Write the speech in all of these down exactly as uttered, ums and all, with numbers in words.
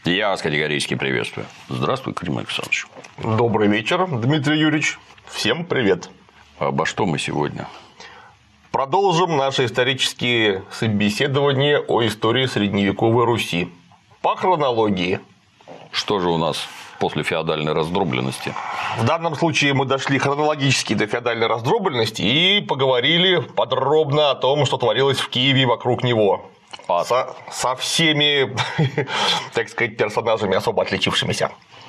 Я вас категорически приветствую. Здравствуй, Клим Александрович. Добрый вечер, Дмитрий Юрьевич. Всем привет. Обо что мы сегодня? Продолжим наши исторические собеседования о истории средневековой Руси. По хронологии. Что же у нас после феодальной раздробленности? В данном случае мы дошли хронологически до феодальной раздробленности и поговорили подробно о том, что творилось в Киеве и вокруг него. Со, со всеми, так сказать, персонажами, особо отличившимися.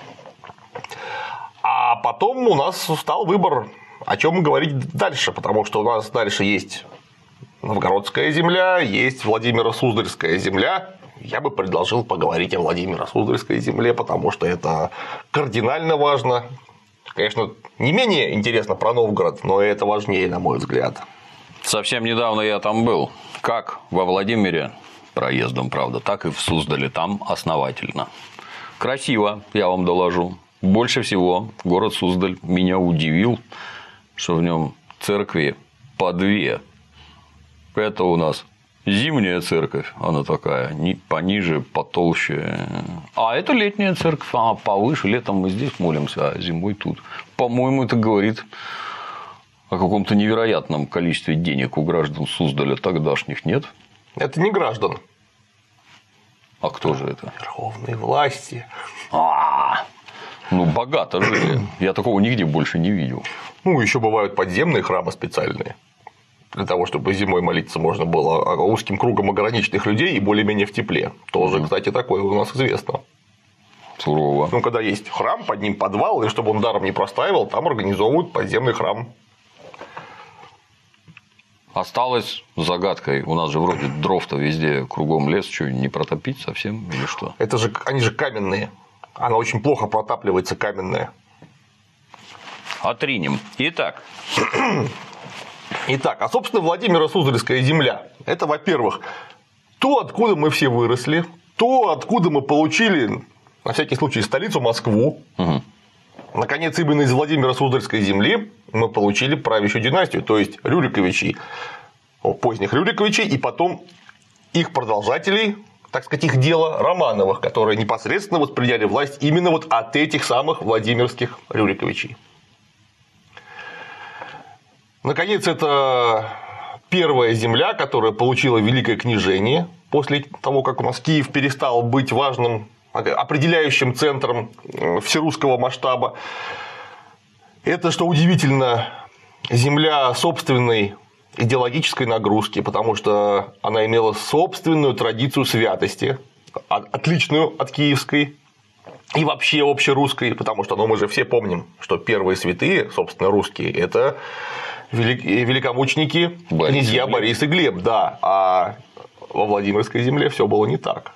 А потом у нас стал выбор, о чем говорить дальше, потому что у нас дальше есть Новгородская земля, есть Владимиро-Суздальская земля. Я бы предложил поговорить о Владимиро-Суздальской земле, потому что это кардинально важно. Конечно, не менее интересно про Новгород, но это важнее, на мой взгляд. Совсем недавно я там был. Как во Владимире, проездом, правда, так и в Суздале, там основательно. Красиво, я вам доложу. Больше всего город Суздаль меня удивил, что в нем церкви по две. Это у нас зимняя церковь, она такая, пониже, потолще. А это летняя церковь, а повыше. Летом мы здесь молимся, а зимой тут. По-моему, это говорит о каком-то невероятном количестве денег у граждан Суздаля тогдашних, нет? Это не граждан. А кто же это? Верховные власти. А, ну богато жили. Я такого нигде больше не видел. Ну, еще бывают подземные храмы специальные. Для того, чтобы зимой молиться можно было узким кругом ограниченных людей и более-менее в тепле. Тоже, кстати, такое у нас известно. Сурово. Ну, когда есть храм, под ним подвал, и чтобы он даром не простаивал, там организовывают подземный храм. Осталось загадкой. У нас же вроде дров-то везде кругом лес, что не протопить совсем или что? Это же они же каменные. Она очень плохо протапливается, каменная. Отринем. Итак. Итак, а собственно Владимиро-Суздальская земля. Это, во-первых, то, откуда мы все выросли, то, откуда мы получили, на всякий случай, столицу Москву. Угу. Наконец, именно из Владимиро-Суздальской земли мы получили правящую династию, то есть Рюриковичей, поздних Рюриковичей, и потом их продолжателей, так сказать, их дело Романовых, которые непосредственно восприняли власть именно вот от этих самых Владимирских Рюриковичей. Наконец, это первая земля, которая получила великое княжение после того, как у нас Киев перестал быть важным определяющим центром всерусского масштаба. Это, что удивительно, земля собственной идеологической нагрузки, потому что она имела собственную традицию святости, отличную от киевской и вообще общерусской, потому что ну, мы же все помним, что первые святые, собственно, русские, это великомученики, князья Борис и Глеб, да, а во Владимирской земле все было не так.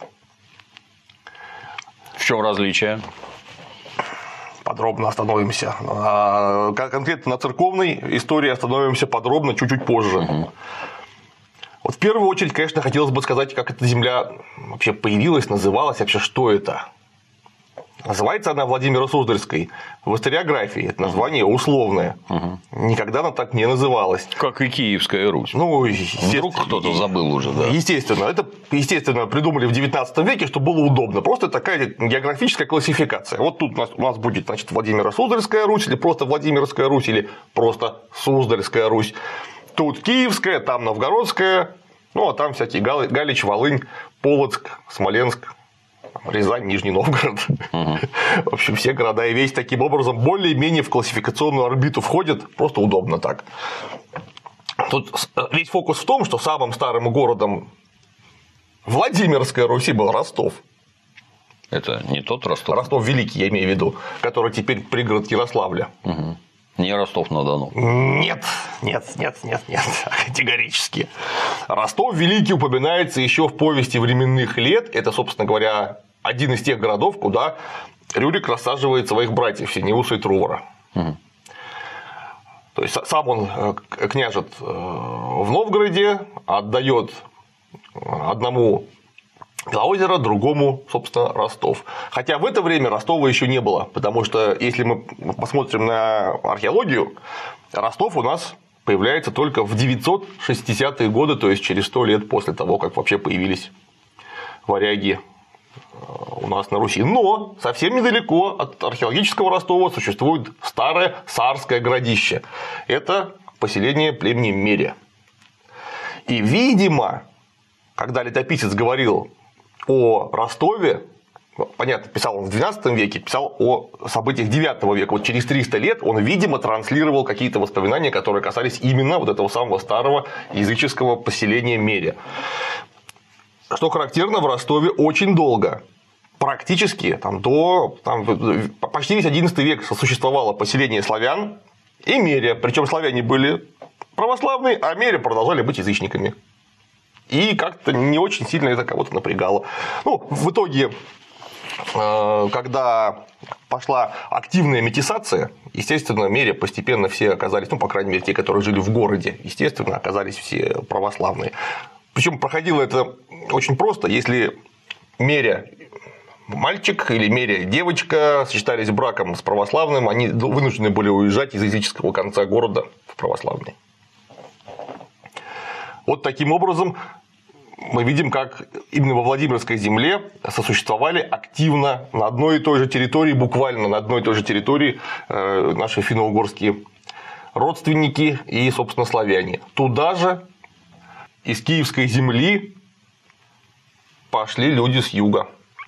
В чем различие? Подробно остановимся. А конкретно на церковной истории остановимся подробно чуть-чуть позже. Угу. Вот в первую очередь, конечно, хотелось бы сказать, как эта земля вообще появилась, называлась, вообще что это. Называется она Владимиро-Суздальской. В историографии это название условное. Угу. Никогда она так не называлась. Как и Киевская Русь. Ну, вдруг кто-то забыл уже, да. Естественно. Это, естественно, придумали в девятнадцатом веке, чтобы было удобно. Просто такая географическая классификация. Вот тут у нас, у нас будет, значит, Владимиро-Суздальская Русь, или просто Владимирская Русь, или просто Суздальская Русь. Тут Киевская, там Новгородская, ну, а там всякие Галич, Волынь, Полоцк, Смоленск, Рязань, Нижний Новгород. Угу. В общем, все города и веси таким образом более-менее в классификационную орбиту входят, просто удобно так. Тут весь фокус в том, что самым старым городом Владимирской Руси был Ростов. Это не тот Ростов? Ростов Великий, я имею в виду, который теперь пригород Ярославля. Угу. Не Ростов-на-Дону. Нет, нет, нет, нет, нет, категорически. Ростов Великий упоминается еще в повести временных лет. Это, собственно говоря, один из тех городов, куда Рюрик рассаживает своих братьев Синеуса и Трувора. Угу. То есть сам он княжит в Новгороде, отдает одному Глаозеро, другому, собственно, Ростов. Хотя в это время Ростова еще не было, потому что если мы посмотрим на археологию, Ростов у нас появляется только в девятьсот шестидесятые годы, то есть через сто лет после того, как вообще появились варяги у нас на Руси. Но совсем недалеко от археологического Ростова существует старое царское городище. Это поселение племени Мерия. И, видимо, когда летописец говорил о Ростове, понятно, писал он в двенадцатом веке, писал о событиях девятого века. Вот через триста лет он, видимо, транслировал какие-то воспоминания, которые касались именно вот этого самого старого языческого поселения Мерия. Что характерно, в Ростове очень долго, практически там, до там, почти весь одиннадцатый век существовало поселение славян и Мерия. Причем славяне были православные, а Мерия продолжали быть язычниками. И как-то не очень сильно это кого-то напрягало. Ну, в итоге, когда пошла активная метисация, естественно, Мерия постепенно все оказались, ну, по крайней мере, те, которые жили в городе, естественно, оказались все православные. Причем проходило это очень просто, если Мерия мальчик или Мерия девочка сочетались браком с православным, они вынуждены были уезжать из языческого конца города в православный. Вот таким образом мы видим, как именно во Владимирской земле сосуществовали активно на одной и той же территории, буквально на одной и той же территории наши финно-угорские родственники и, собственно, славяне. Туда же из Киевской земли пошли люди с юга.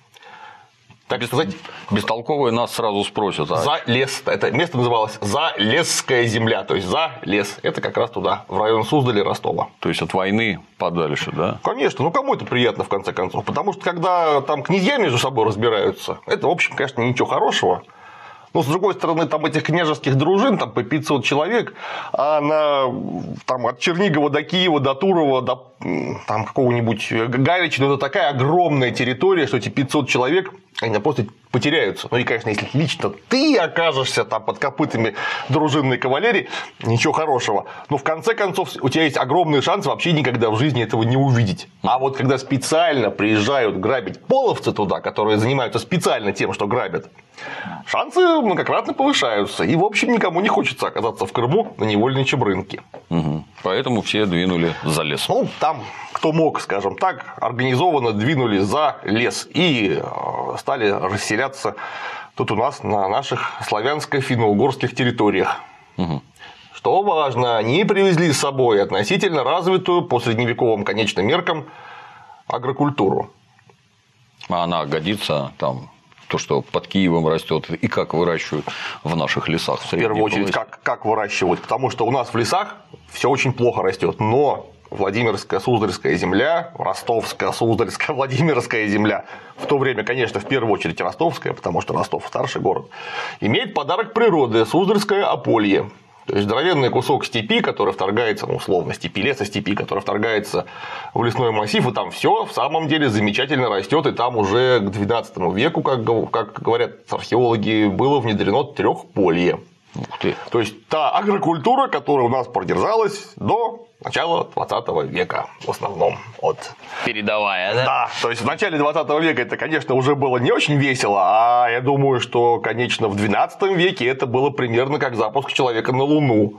Так сказать, бестолковые нас сразу спросят. А... За лес. Это место называлось Залесская земля. То есть за лес. Это как раз туда, в район Суздаля и Ростова. То есть от войны подальше, да? Конечно. Ну кому это приятно в конце концов? Потому что когда там князья между собой разбираются, это, в общем, конечно, ничего хорошего. Но, с другой стороны, там этих княжеских дружин там по пятьсот человек, а на, там, от Чернигова до Киева, до Турова, до там, какого-нибудь Галича, ну, это такая огромная территория, что эти пятьсот человек, они просто потеряются. Ну и, конечно, если лично ты окажешься там под копытами дружинной кавалерии, ничего хорошего. Но в конце концов у тебя есть огромный шанс вообще никогда в жизни этого не увидеть. А вот когда специально приезжают грабить половцы туда, которые занимаются специально тем, что грабят, шансы многократно повышаются. И, в общем, никому не хочется оказаться в Крыму на невольничьем рынке. Угу. Поэтому все двинули за лес. Ну, там, кто мог, скажем так, организованно двинули за лес и стали расселяться тут у нас на наших славянско-финно-угорских территориях. Угу. Что важно, они привезли с собой относительно развитую по средневековым конечным меркам агрокультуру. А она годится там? То, что под Киевом растет, и как выращивают в наших лесах. В, в первую очередь, как, как выращивают. Потому что у нас в лесах все очень плохо растет. Но Владимирская, Суздальская земля, Ростовская, Суздальская, Владимирская земля, в то время, конечно, в первую очередь Ростовская, потому что Ростов старший город, имеет подарок природы — Суздальское Аполье. То есть здоровенный кусок степи, который вторгается, ну, условно, степи, леса степи, который вторгается в лесной массив, и там все в самом деле замечательно растет, и там уже к двенадцатому веку, как, как говорят археологи, было внедрено трехполье. Ух ты. То есть та агрокультура, которая у нас продержалась до начала двадцатого века в основном. Вот. Передовая, да? Да, то есть в начале двадцатого века это, конечно, уже было не очень весело, а я думаю, что, конечно, в двенадцатом веке это было примерно как запуск человека на Луну.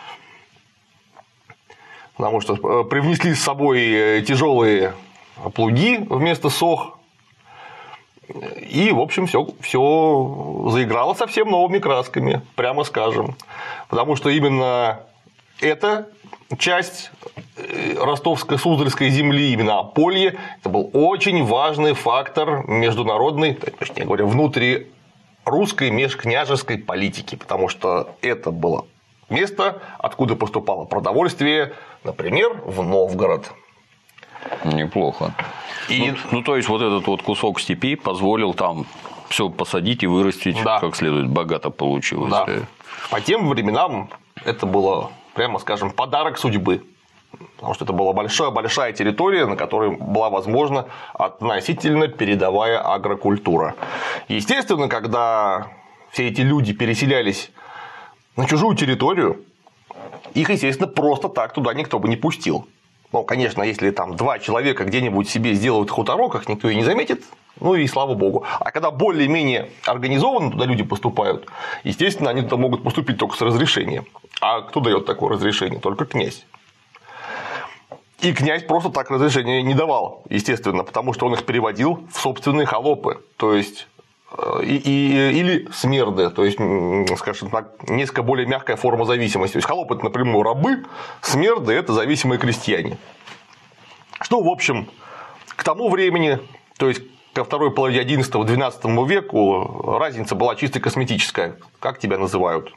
Потому что привнесли с собой тяжелые плуги вместо сох. И, в общем, все, все заиграло совсем новыми красками, прямо скажем. Потому что именно эта часть ростовско-суздальской земли, именно Аполье, это был очень важный фактор международной, точнее говоря, внутрирусской межкняжеской политики. Потому что это было место, откуда поступало продовольствие, например, в Новгород. Неплохо. И... Ну, ну, то есть, вот этот вот кусок степи позволил там все посадить и вырастить, да, как следует, богато получилось. Да. По тем временам это было, прямо скажем, подарок судьбы. Потому что это была большая-большая территория, на которой была возможна относительно передовая агрокультура. Естественно, когда все эти люди переселялись на чужую территорию, их, естественно, просто так туда никто бы не пустил. Ну, конечно, если там два человека где-нибудь себе сделают хуторок, их никто и не заметит, ну и слава богу. А когда более-менее организованно туда люди поступают, естественно, они туда могут поступить только с разрешения. А кто дает такое разрешение? Только князь. И князь просто так разрешения не давал, естественно, потому что он их переводил в собственные холопы, то есть и, и, или смерды, то есть, скажем так, несколько более мягкая форма зависимости. То есть холопы – это напрямую рабы, смерды – это зависимые крестьяне. Что, в общем, к тому времени, то есть ко второй половине одиннадцатого-двенадцатому веку, разница была чисто косметическая, как тебя называют.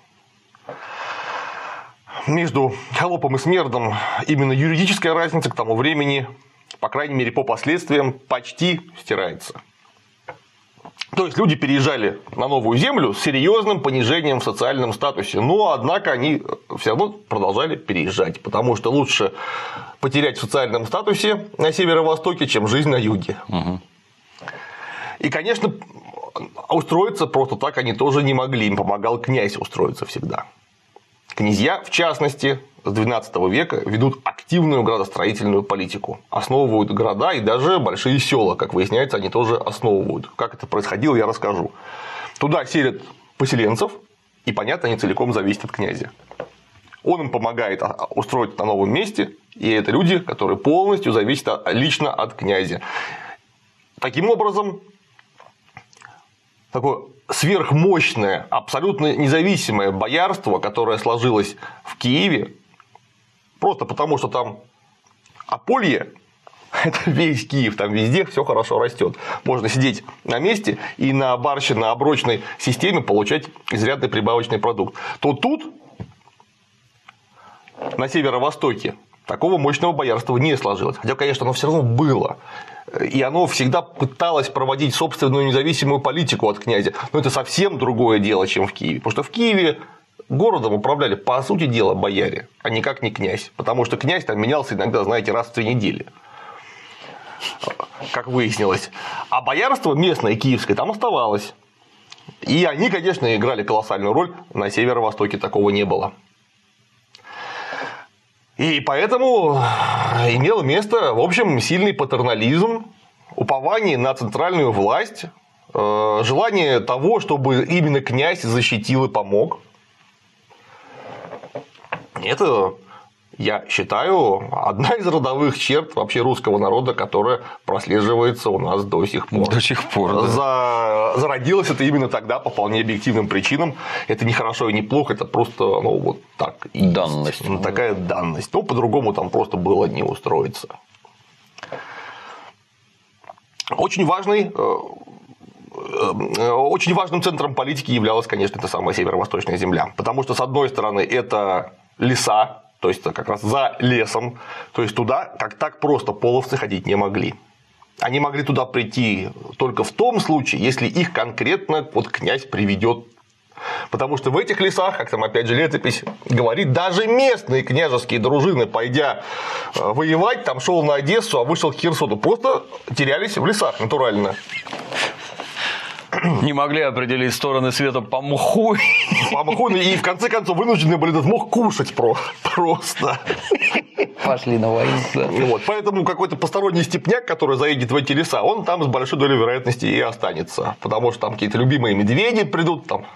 Между холопом и смердом именно юридическая разница к тому времени, по крайней мере, по последствиям, почти стирается. То есть люди переезжали на новую землю с серьезным понижением в социальном статусе, но однако они все равно продолжали переезжать, потому что лучше потерять в социальном статусе на северо-востоке, чем жизнь на юге. Угу. И, конечно, устроиться просто так они тоже не могли, им помогал князь устроиться всегда. Князья, в частности, с двенадцатого века ведут активную градостроительную политику, основывают города и даже большие села, как выясняется, они тоже основывают. Как это происходило, я расскажу. Туда селят поселенцев, и, понятно, они целиком зависят от князя. Он им помогает устроить на новом месте, и это люди, которые полностью зависят лично от князя. Таким образом, такое сверхмощное, абсолютно независимое боярство, которое сложилось в Киеве, просто потому что там Аполье, это весь Киев, там везде все хорошо растет. Можно сидеть на месте и на барщинно-оброчной системе получать изрядный прибавочный продукт. То тут, на северо-востоке, такого мощного боярства не сложилось. Хотя, конечно, оно все равно было. И оно всегда пыталось проводить собственную независимую политику от князя. Но это совсем другое дело, чем в Киеве. Потому что в Киеве городом управляли, по сути дела, бояре, а никак не князь. Потому что князь там менялся иногда, знаете, раз в три недели. Как выяснилось. А боярство местное, киевское, там оставалось. И они, конечно, играли колоссальную роль. На северо-востоке такого не было. И поэтому имело место, в общем, сильный патернализм, упование на центральную власть, желание того, чтобы именно князь защитил и помог. Это, я считаю, одна из родовых черт вообще русского народа, которая прослеживается у нас до сих пор. До сих пор, да. За... Зародилось это именно тогда по вполне объективным причинам. Это не хорошо и не плохо, это просто, ну, вот так. И данность. Ну, такая данность. Ну, по-другому там просто было не устроиться. Очень важный. Очень важным центром политики являлась, конечно, эта самая северо-восточная земля. Потому что, с одной стороны, это леса, то есть как раз за лесом, то есть туда как так просто половцы ходить не могли. Они могли туда прийти только в том случае, если их конкретно вот князь приведет. Потому что в этих лесах, как там опять же летопись говорит, даже местные княжеские дружины, пойдя воевать, там шел на Одессу, а вышел к Херсону, просто терялись в лесах натурально. Не могли определить стороны света по мху. По мху, и в конце концов вынуждены были этот мох кушать просто. Пошли на войну. Да. Вот, поэтому какой-то посторонний степняк, который заедет в эти леса, он там с большой долей вероятности и останется. Потому что там какие-то любимые медведи придут там.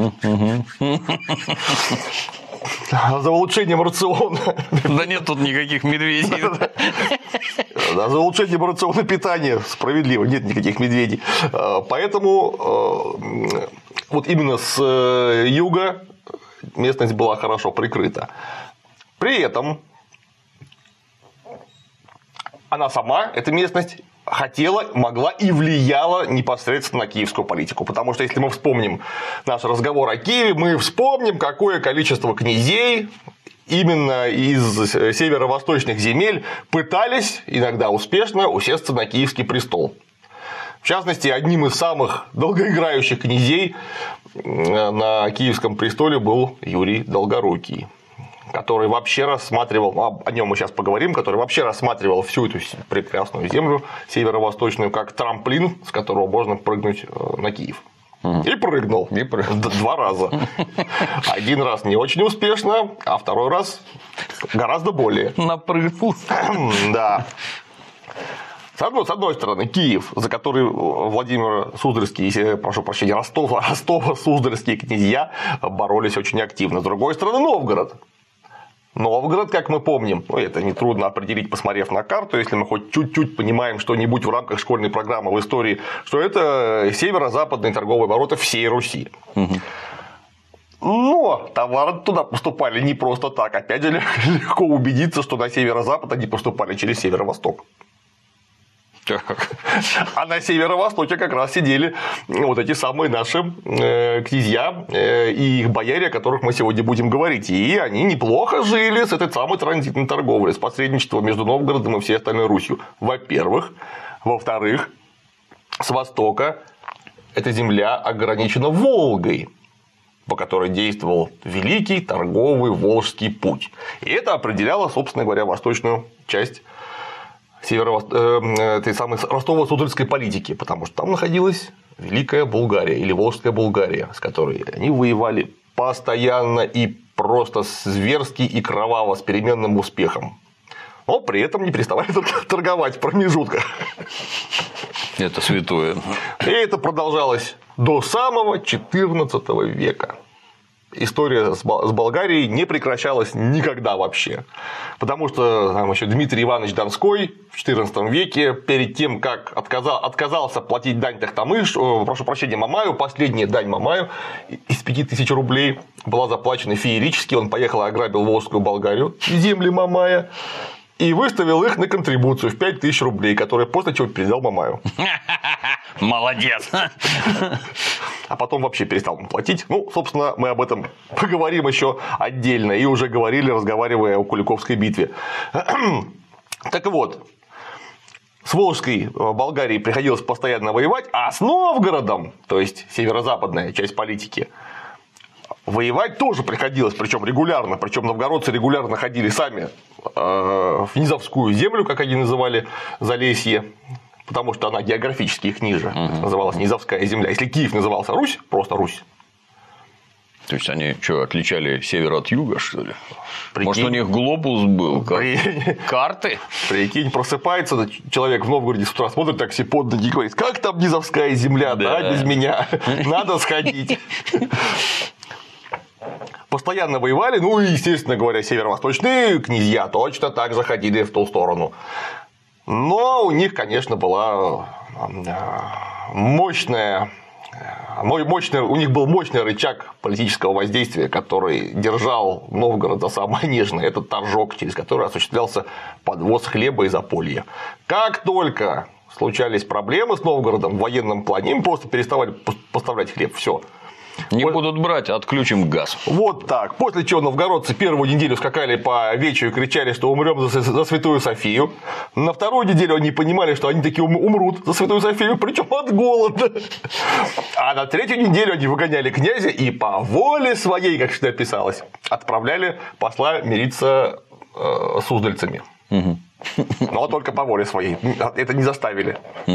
За улучшением рациона. Да нет тут никаких медведей. Да, за улучшением рациона питания справедливо, нет никаких медведей. Поэтому вот именно с юга местность была хорошо прикрыта. При этом она сама, эта местность, хотела, могла и влияла непосредственно на киевскую политику. Потому что если мы вспомним наш разговор о Киеве, мы вспомним, какое количество князей именно из северо-восточных земель пытались, иногда успешно, усесться на киевский престол. В частности, одним из самых долгоиграющих князей на киевском престоле был Юрий Долгорукий, который вообще рассматривал, о нем мы сейчас поговорим, который вообще рассматривал всю эту прекрасную землю северо-восточную как трамплин, с которого можно прыгнуть на Киев. И прыгнул. И прыгнул. Два раза. Один раз не очень успешно, а второй раз гораздо более. Напрыгнул. Да. С одной, с одной стороны, Киев, за который Владимир Суздальский, прошу прощения, Ростов, Ростов-Суздальские князья боролись очень активно. С другой стороны, Новгород. Новгород, как мы помним, ну, это нетрудно определить, посмотрев на карту, если мы хоть чуть-чуть понимаем что-нибудь в рамках школьной программы в истории, что это северо-западные торговые ворота всей Руси. Угу. Но товары туда поступали не просто так. Опять же, легко убедиться, что на северо-запад они поступали через северо-восток. А на северо-востоке как раз сидели вот эти самые наши э, князья э, и их бояре, о которых мы сегодня будем говорить. И они неплохо жили с этой самой транзитной торговлей, с посредничеством между Новгородом и всей остальной Русью. Во-первых. Во-вторых, с востока эта земля ограничена Волгой, по которой действовал великий торговый Волжский путь. И это определяло, собственно говоря, восточную часть северо этой самой Ростово-Суздальской политики, потому что там находилась Великая Булгария или Волжская Булгария, с которой они воевали постоянно и просто зверски и кроваво, с переменным успехом. Но при этом не переставали торговать в промежутках. Это святое. И это продолжалось до самого четырнадцатого века. История с Болгарией не прекращалась никогда вообще. Потому что там еще Дмитрий Иванович Донской в четырнадцатом веке, перед тем, как отказал, отказался платить дань Тохтамыш, прошу прощения, Мамаю, последняя дань Мамаю из пяти тысяч рублей была заплачена феерически. Он поехал и ограбил Волжскую Болгарию, земли Мамая, и выставил их на контрибуцию в пять тысяч рублей, которые после чего передал Мамаю. Молодец. А потом вообще перестал платить. Ну, собственно, мы об этом поговорим еще отдельно. И уже говорили, разговаривая о Куликовской битве. Так вот, с Волжской Болгарией приходилось постоянно воевать, а с Новгородом, то есть северо-западная часть политики, воевать тоже приходилось, причем регулярно. Причем новгородцы регулярно ходили сами в Низовскую землю, как они называли, Залесье. Потому что она географически их ниже, угу. Называлась Низовская земля. Если Киев назывался Русь, просто Русь. То есть они что, отличали север от юга, что ли? Прикинь. Может, у них глобус был? Как... Карты? Прикинь, просыпается человек в Новгороде с утра, смотрит такси под ноги и говорит: как там Низовская земля, да, да без меня, надо сходить. Постоянно воевали, ну и, естественно говоря, северо-восточные князья точно так же ходили в ту сторону. Но у них, конечно, была мощная, мощная, у них был мощный рычаг политического воздействия, который держал Новгород за самое нежное. Это торжок, через который осуществлялся подвоз хлеба из Аполья. Как только случались проблемы с Новгородом в военном плане, им просто переставали поставлять хлеб. Все. Не вот. Будут брать, отключим газ. Вот так. После чего новгородцы первую неделю скакали по Вечу и кричали, что умрем за, за Святую Софию. На вторую неделю они понимали, что они таки умрут за Святую Софию, причем от голода. А на третью неделю они выгоняли князя и по воле своей, как всегда писалось, отправляли посла мириться э, с суздальцами. Угу. Но только по воле своей. Это не заставили.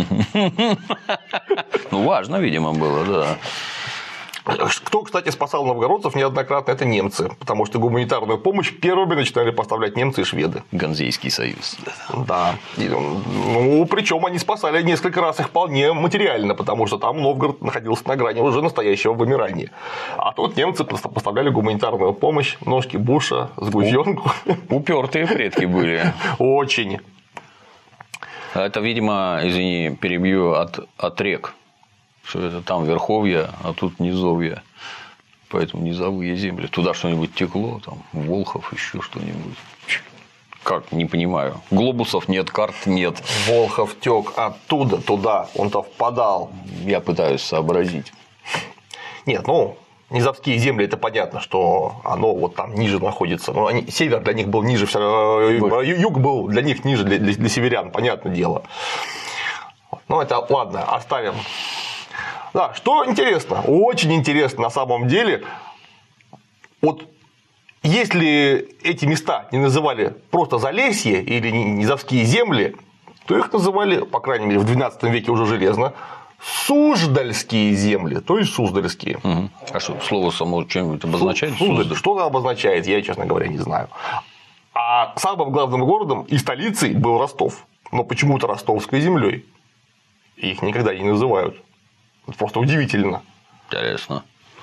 Ну, важно, видимо, было, да. Кто, кстати, спасал новгородцев неоднократно, это немцы, потому что гуманитарную помощь первыми начинали поставлять немцы и шведы. Ганзейский союз. Да. Ну, причем они спасали несколько раз их вполне материально, потому что там Новгород находился на грани уже настоящего вымирания. А тут немцы поставляли гуманитарную помощь, ножки Буша, сгущенку. Упертые предки были. Очень. Это, видимо, извини, перебью, от, от рек. Что это там верховья, а тут низовья. Поэтому низовые земли. Туда что-нибудь текло, там Волхов, еще что-нибудь. Как? Не понимаю. Глобусов нет, карт нет. Волхов тек оттуда туда, он-то впадал. Я пытаюсь сообразить. Нет, ну, низовские земли, это понятно, что оно вот там ниже находится. Но они, север для них был ниже, юг был для них ниже, для, для, для северян, понятное дело. Ну, это ладно, оставим. Да, что интересно, очень интересно на самом деле, вот если эти места не называли просто Залесье или Низовские земли, то их называли, по крайней мере, в двенадцатом веке уже железно, Суздальские земли, то есть Суздальские. Угу. А что, слово само что-нибудь обозначает? Суздаль. Что оно обозначает, я, честно говоря, не знаю. А самым главным городом и столицей был Ростов, но почему-то Ростовской землей. Их никогда не называют. Это просто удивительно. Интересно.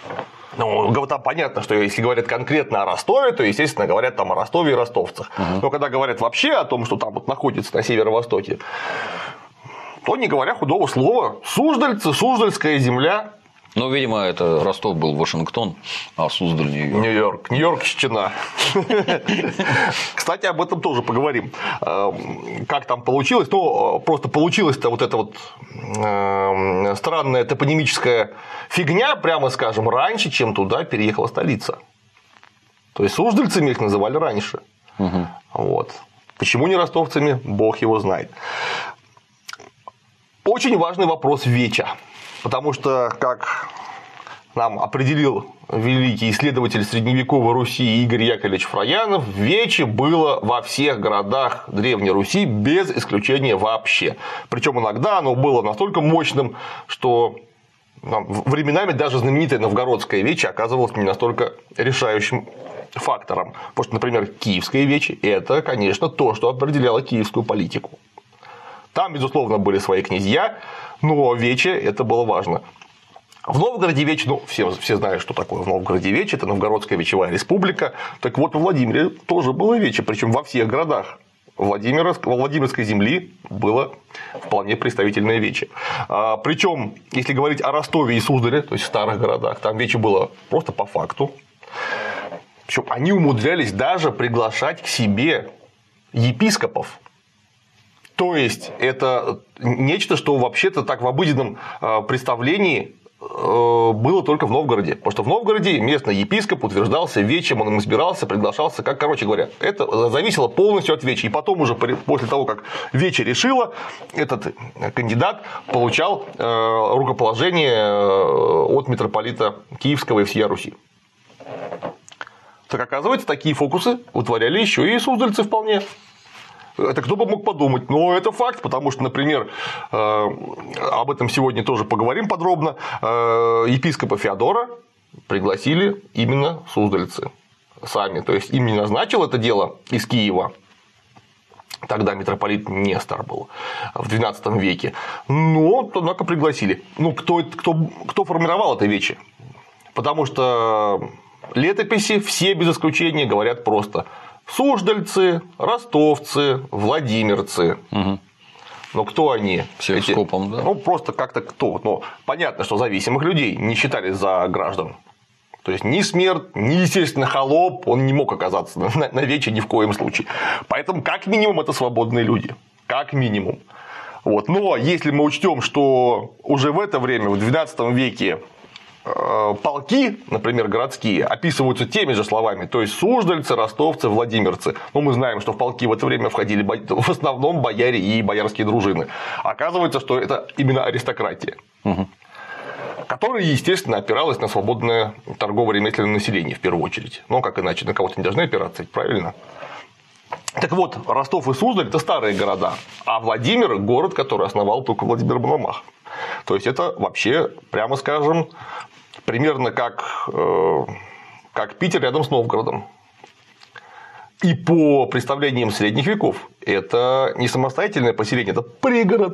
Ну, там понятно, что если говорят конкретно о Ростове, то, естественно, говорят там о Ростове и ростовцах. Угу. Но когда говорят вообще о том, что там вот находится на северо-востоке, то, не говоря худого слова, Суздальцы, Суздальская земля. Ну, видимо, это Ростов был Вашингтон, а Суздаль Нью-Йорк. Нью-Йорк. Нью-Йоркщина. Кстати, об этом тоже поговорим. Как там получилось? Ну, просто получилась-то вот эта вот странная топонимическая фигня, прямо скажем, раньше, чем туда переехала столица. То есть суздальцами их называли раньше. Угу. Вот. Почему не ростовцами, бог его знает. Очень важный вопрос веча. Потому что, как нам определил великий исследователь средневековой Руси Игорь Яковлевич Фраянов, вече было во всех городах Древней Руси без исключения вообще. Причем иногда оно было настолько мощным, что временами даже знаменитое новгородское вече оказывалось не настолько решающим фактором. Потому что, например, киевское вече – это, конечно, то, что определяло киевскую политику. Там, безусловно, были свои князья, но вече это было важно. В Новгороде вече, ну, все, все знают, что такое в Новгороде вече, это Новгородская вечевая республика. Так вот, во Владимире тоже было вече, причем во всех городах. Владимира, во Владимирской земли было вполне представительное вече. А, причем, если говорить о Ростове и Суздале, то есть в старых городах, там вече было просто по факту. Причем они умудрялись даже приглашать к себе епископов. То есть это нечто, что вообще-то так в обыденном представлении было только в Новгороде. Потому что в Новгороде местный епископ утверждался вечем, он им избирался, приглашался. Как, короче говоря, это зависело полностью от веча. И потом уже после того, как вече решила, этот кандидат получал рукоположение от митрополита Киевского и всея Руси. Так оказывается, такие фокусы утворяли еще и суздальцы вполне. Это кто бы мог подумать, но это факт, потому что, например, об этом сегодня тоже поговорим подробно, епископа Феодора пригласили именно суздальцы сами, то есть им не назначил это дело из Киева, тогда митрополит Нестор был в двенадцатом веке, но, однако, пригласили. Ну, кто, кто, кто формировал это вече? Потому что летописи все без исключения говорят просто: суздальцы, ростовцы, владимирцы. Угу. Но кто они? Все эти... скопом, да? Ну, просто как-то кто. Но понятно, что зависимых людей не считали за граждан. То есть ни смерть, ни, естественно, холоп, он не мог оказаться на, на вече ни в коем случае. Поэтому, как минимум, это свободные люди. Как минимум. Вот. Но если мы учтем, что уже в это время, в двенадцатом веке, полки, например, городские, описываются теми же словами, то есть суздальцы, ростовцы, владимирцы. Но мы знаем, что в полки в это время входили в основном бояре и боярские дружины. Оказывается, что это именно аристократия, угу. которая, естественно, опиралась на свободное торгово-ремесленное население в первую очередь. Но как иначе, на кого-то не должны опираться, правильно? Так вот, Ростов и Суздаль – это старые города, а Владимир – город, который основал только Владимир Мономах. То есть это вообще, прямо скажем, примерно как, э, как Питер рядом с Новгородом. И по представлениям средних веков это не самостоятельное поселение, это пригород,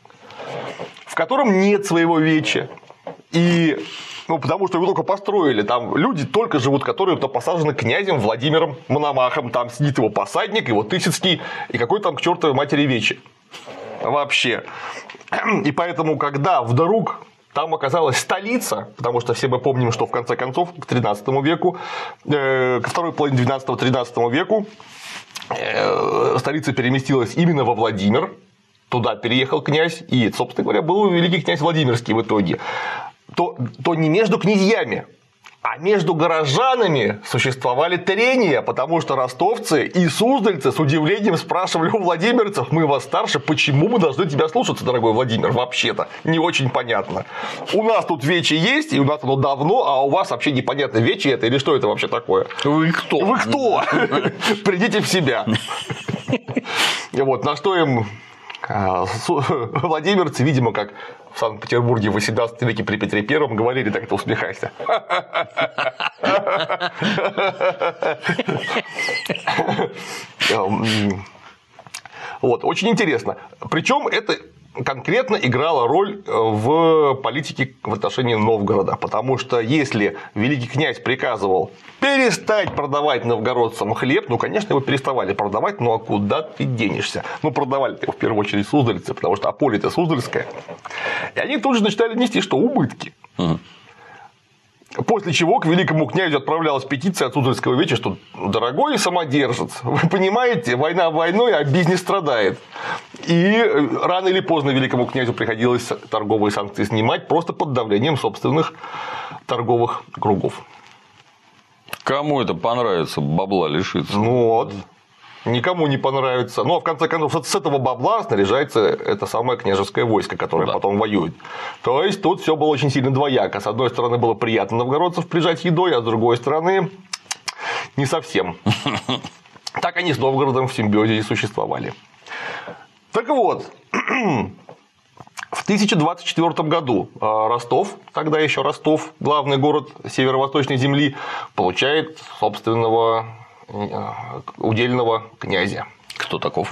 в котором нет своего веча. И, ну, потому что его только построили, там люди только живут, которые то посажены князем Владимиром Мономахом, там сидит его посадник, его Тысяцкий, и какой там к чертовой матери вече. Вообще. И поэтому, когда вдруг там оказалась столица, потому что все мы помним, что в конце концов к тринадцатому веку, э, ко второй половине двенадцатого-тринадцатого веку э, столица переместилась именно во Владимир, туда переехал князь, и, собственно говоря, был великий князь Владимирский в итоге, то, то не между князьями, а между горожанами существовали трения, потому что ростовцы и суздальцы с удивлением спрашивали у владимирцев: мы вас старше, почему мы должны тебя слушаться, дорогой Владимир, вообще-то не очень понятно. У нас тут вече есть, и у нас оно давно, а у вас вообще непонятно, вече это или что это вообще такое? Вы кто? Вы кто? Придите в себя. Вот, на что им владимирцы, видимо, как в Санкт-Петербурге в восемнадцатом веке при Петре Первом говорили, так это усмехайся. Вот, очень интересно. Причем это конкретно играла роль в политике в отношении Новгорода. Потому что если великий князь приказывал перестать продавать новгородцам хлеб, ну, конечно, его переставали продавать, ну, а куда ты денешься? Ну, продавали его в первую очередь суздальцы, потому что Аполе-то суздальская. И они тут же начинали нести что? Убытки. Угу. После чего к великому князю отправлялась петиция от Суздальского веча, что дорогой самодержец, вы понимаете, война войной, а бизнес страдает. И рано или поздно великому князю приходилось торговые санкции снимать просто под давлением собственных торговых кругов. Кому это понравится, бабла лишиться? Ну вот. Никому не понравится. Ну, а в конце концов, с этого бабла снаряжается это самое княжеское войско, которое да. потом воюет. То есть, тут все было очень сильно двояко. С одной стороны, было приятно новгородцев прижать едой, а с другой стороны, не совсем. Так они с Новгородом в симбиозе и существовали. Так вот, в тысяча двадцать четвёртом году Ростов, тогда еще Ростов, главный город северо-восточной земли, получает собственного удельного князя. Кто таков?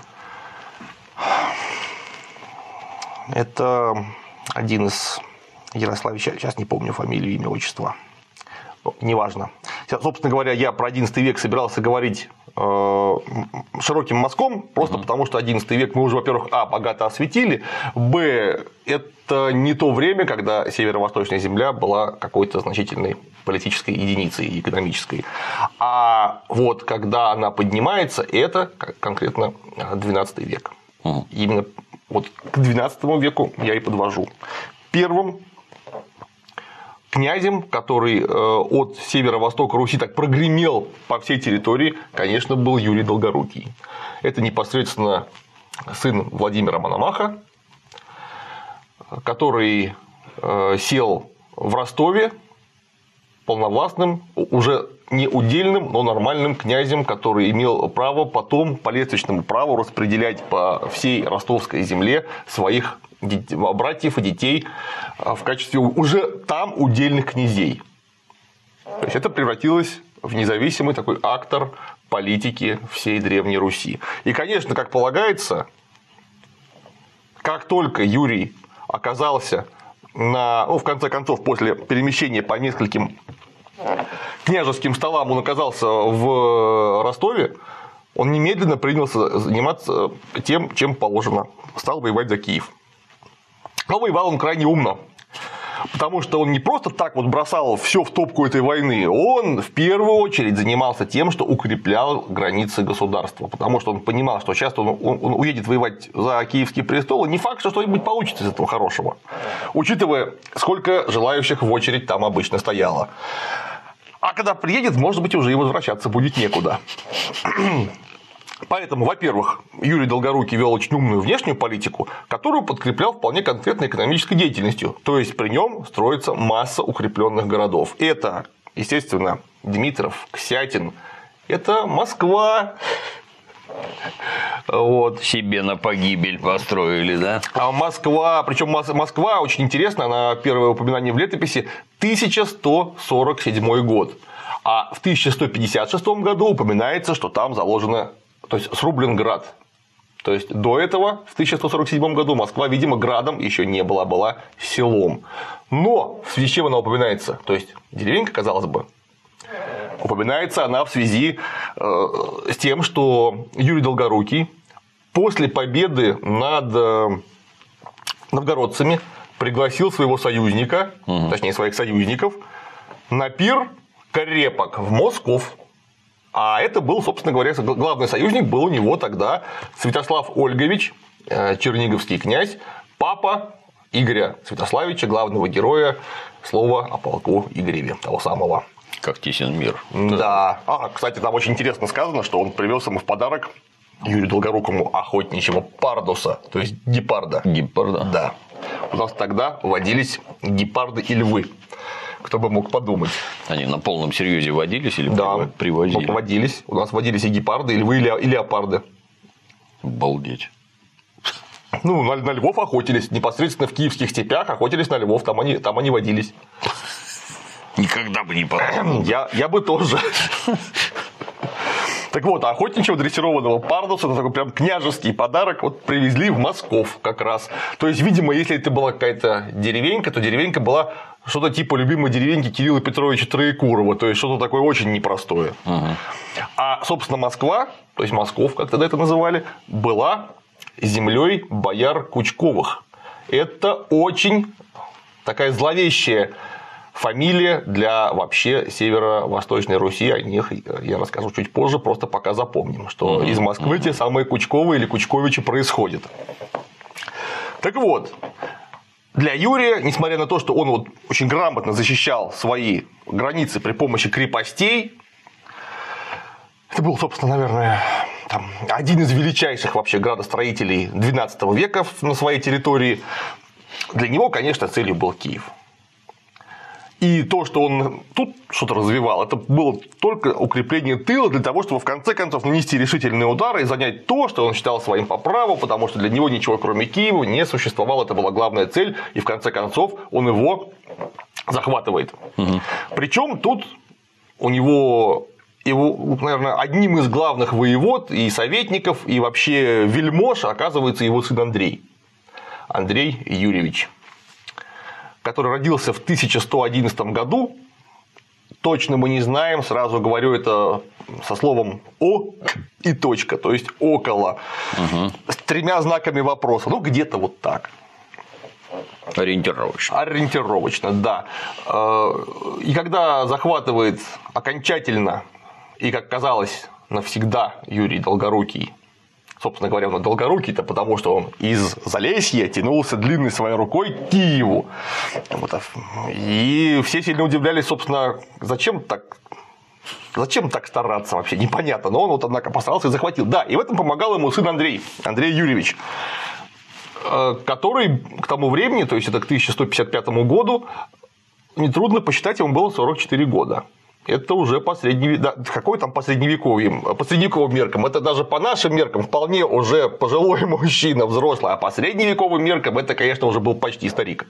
Это один из Ярославича, сейчас не помню фамилию, имя, отчество. Неважно. Собственно говоря, я про одиннадцатый век собирался говорить широким мазком, просто угу. потому что одиннадцатый век мы уже, во-первых, а, богато осветили, б, это не то время, когда северо-восточная земля была какой-то значительной политической единицей экономической. А вот когда она поднимается, это конкретно двенадцатый век. Угу. Именно вот к двенадцатому веку я и подвожу. Первым князем, который от северо-востока Руси так прогремел по всей территории, конечно, был Юрий Долгорукий. Это непосредственно сын Владимира Мономаха, который сел в Ростове полновластным, уже не удельным, но нормальным князем, который имел право потом по лестничному праву распределять по всей ростовской земле своих братьев и детей в качестве уже там удельных князей. То есть это превратилось в независимый такой актор политики всей Древней Руси. И, конечно, как полагается, как только Юрий оказался на, ну, в конце концов, после перемещения по нескольким княжеским столам он оказался в Ростове, он немедленно принялся заниматься тем, чем положено. Стал воевать за Киев. Но воевал он крайне умно. Потому что он не просто так вот бросал все в топку этой войны, он в первую очередь занимался тем, что укреплял границы государства. Потому что он понимал, что сейчас он, он, он уедет воевать за Киевский престол, и не факт, что что-нибудь получится из этого хорошего. Учитывая, сколько желающих в очередь там обычно стояло. А когда приедет, может быть, уже и возвращаться будет некуда. Поэтому, во-первых, Юрий Долгорукий вел очень умную внешнюю политику, которую подкреплял вполне конкретной экономической деятельностью. То есть при нем строится масса укрепленных городов. Это, естественно, Дмитров, Ксятин, это Москва. Вот. Себе на погибель построили, да? А Москва, причем Москва очень интересно, она первое упоминание в летописи тысяча сто сорок седьмой год. А в тысяча сто пятьдесят шестом году упоминается, что там заложено, то есть срублен град. То есть до этого, в тысяча сто сорок седьмом году, Москва, видимо, градом еще не была, была селом. Но в связи с чем она упоминается? То есть деревенька, казалось бы. Упоминается она в связи с тем, что Юрий Долгорукий после победы над новгородцами пригласил своего союзника, угу. точнее своих союзников, на пир крепок в Москов. А это был, собственно говоря, главный союзник был у него тогда Святослав Ольгович, черниговский князь, папа Игоря Святославича, главного героя слова о полку Игореве, того самого. Как тесен мир. Да. А, кстати, там очень интересно сказано, что он привез ему в подарок Юрию Долгорукому охотничьего пардуса, то есть гепарда. Гепарда. Да. У нас тогда водились гепарды и львы. Кто бы мог подумать. Они на полном серьезе водились или да, привозили? Водились. У нас водились и гепарды, и львы, и леопарды. Обалдеть. Ну, на, на львов охотились. Непосредственно в киевских степях охотились на львов. Там они, там они водились. Никогда бы не подумал. Я, я бы тоже. Так вот, охотничьего дрессированного пардуса, это такой прям княжеский подарок, вот привезли в Москов как раз. То есть, видимо, если это была какая-то деревенька, то деревенька была что-то типа любимой деревеньки Кирилла Петровича Троекурова, то есть что-то такое очень непростое. Угу. А, собственно, Москва, то есть Москов, как тогда это называли, была землей бояр Кучковых. Это очень такая зловещая фамилия для вообще северо-восточной Руси. О них я расскажу чуть позже, просто пока запомним, что угу. из Москвы те самые Кучковы или Кучковичи происходят. Так вот. Для Юрия, несмотря на то, что он вот очень грамотно защищал свои границы при помощи крепостей, это был, собственно, наверное, там, один из величайших вообще градостроителей двенадцатого века на своей территории, для него, конечно, целью был Киев. И то, что он тут что-то развивал, это было только укрепление тыла для того, чтобы в конце концов нанести решительные удары и занять то, что он считал своим по праву, потому что для него ничего кроме Киева не существовало, это была главная цель, и в конце концов он его захватывает. Угу. Причем тут у него, его, наверное, одним из главных воевод и советников, и вообще вельмож оказывается его сын Андрей. Андрей Юрьевич, который родился в тысяча сто одиннадцатом году, точно мы не знаем, сразу говорю это со словом «о» и точка, то есть около, угу. с тремя знаками вопроса, ну где-то вот так. Ориентировочно. Ориентировочно, да. И когда захватывает окончательно и, как казалось, навсегда Юрий Долгорукий, собственно говоря, он долгорукий-то, потому что он из Залесья тянулся длинной своей рукой к Киеву. И все сильно удивлялись, собственно, зачем так, зачем так стараться вообще, непонятно. Но он вот, однако, постарался и захватил. Да, и в этом помогал ему сын Андрей, Андрей Юрьевич, который к тому времени, то есть это к тысяча сто пятьдесят пятому году, нетрудно посчитать, ему было сорок четыре года. Это уже по средневековью, да, какой там по средневековьям, по средневековым меркам, это даже по нашим меркам вполне уже пожилой мужчина, взрослый, а по средневековым меркам это, конечно, уже был почти старик.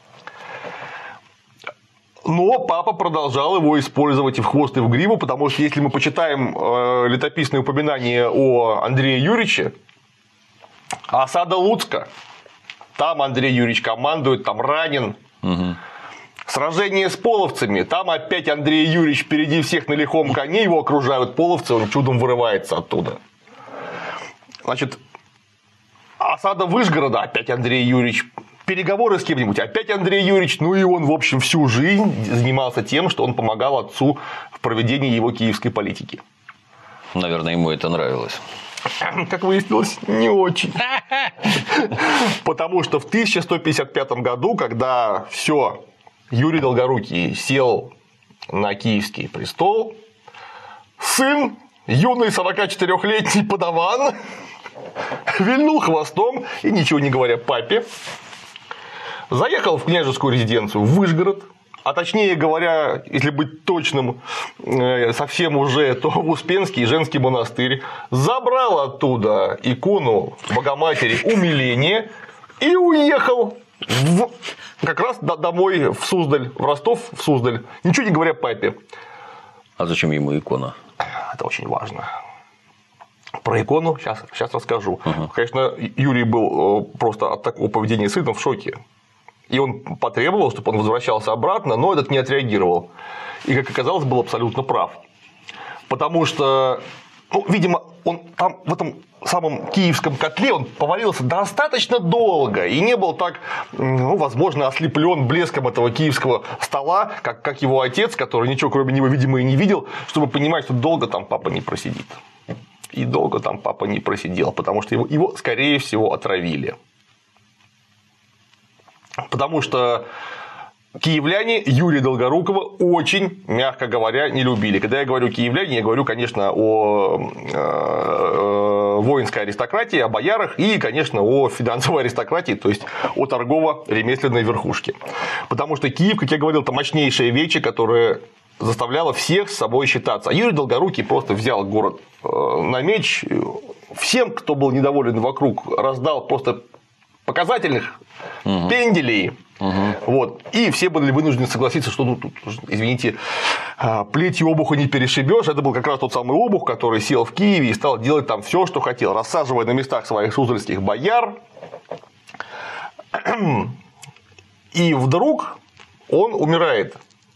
Но папа продолжал его использовать и в хвост, и в гриву, потому что если мы почитаем э, летописные упоминания о Андрее Юрьевиче, осада Луцка, там Андрей Юрьевич командует, там ранен. Угу. Сражение с половцами, там опять Андрей Юрьевич впереди всех на лихом коне, его окружают половцы, он чудом вырывается оттуда. Значит, осада Вышгорода, опять Андрей Юрьевич, переговоры с кем-нибудь, опять Андрей Юрьевич, ну и он, в общем, всю жизнь занимался тем, что он помогал отцу в проведении его киевской политики. Наверное, ему это нравилось. Как выяснилось, не очень. Потому что в тысяча сто пятьдесят пятом году, когда все, Юрий Долгорукий сел на киевский престол, сын, юный сорокачетырёхлетний подаван, вильнул хвостом и, ничего не говоря папе, заехал в княжескую резиденцию в Вышгород, а точнее говоря, если быть точным, совсем уже, то в Успенский женский монастырь, забрал оттуда икону Богоматери Умиления и уехал в... как раз домой в Суздаль, в Ростов, в Суздаль, ничего не говоря папе. А зачем ему икона? Это очень важно. Про икону сейчас, сейчас расскажу. Угу. Конечно, Юрий был просто от такого поведения сына в шоке. И он потребовал, чтобы он возвращался обратно, но этот не отреагировал. И, как оказалось, был абсолютно прав. Потому что, ну, видимо, он там в этом самом киевском котле он поварился достаточно долго и не был так, ну, возможно, ослеплен блеском этого киевского стола, как, как его отец, который ничего кроме него, видимо, и не видел, чтобы понимать, что долго там папа не просидит. И долго там папа не просидел, потому что его, его скорее всего, отравили. Потому что киевляне Юрия Долгорукова очень, мягко говоря, не любили. Когда я говорю киевляне, я говорю, конечно, о воинской аристократии, о боярах и, конечно, о финансовой аристократии, то есть о торгово-ремесленной верхушке. Потому что Киев, как я говорил, это мощнейшая вечь, которая заставляла всех с собой считаться. А Юрий Долгорукий просто взял город на меч, всем, кто был недоволен вокруг, раздал просто показательных угу. пенделей. Угу. Вот. И все были вынуждены согласиться, что, ну, тут, извините, плетью обуха не перешибешь. Это был как раз тот самый Обух, который сел в Киеве и стал делать там все, что хотел, рассаживая на местах своих суздальских бояр. И вдруг он умирает.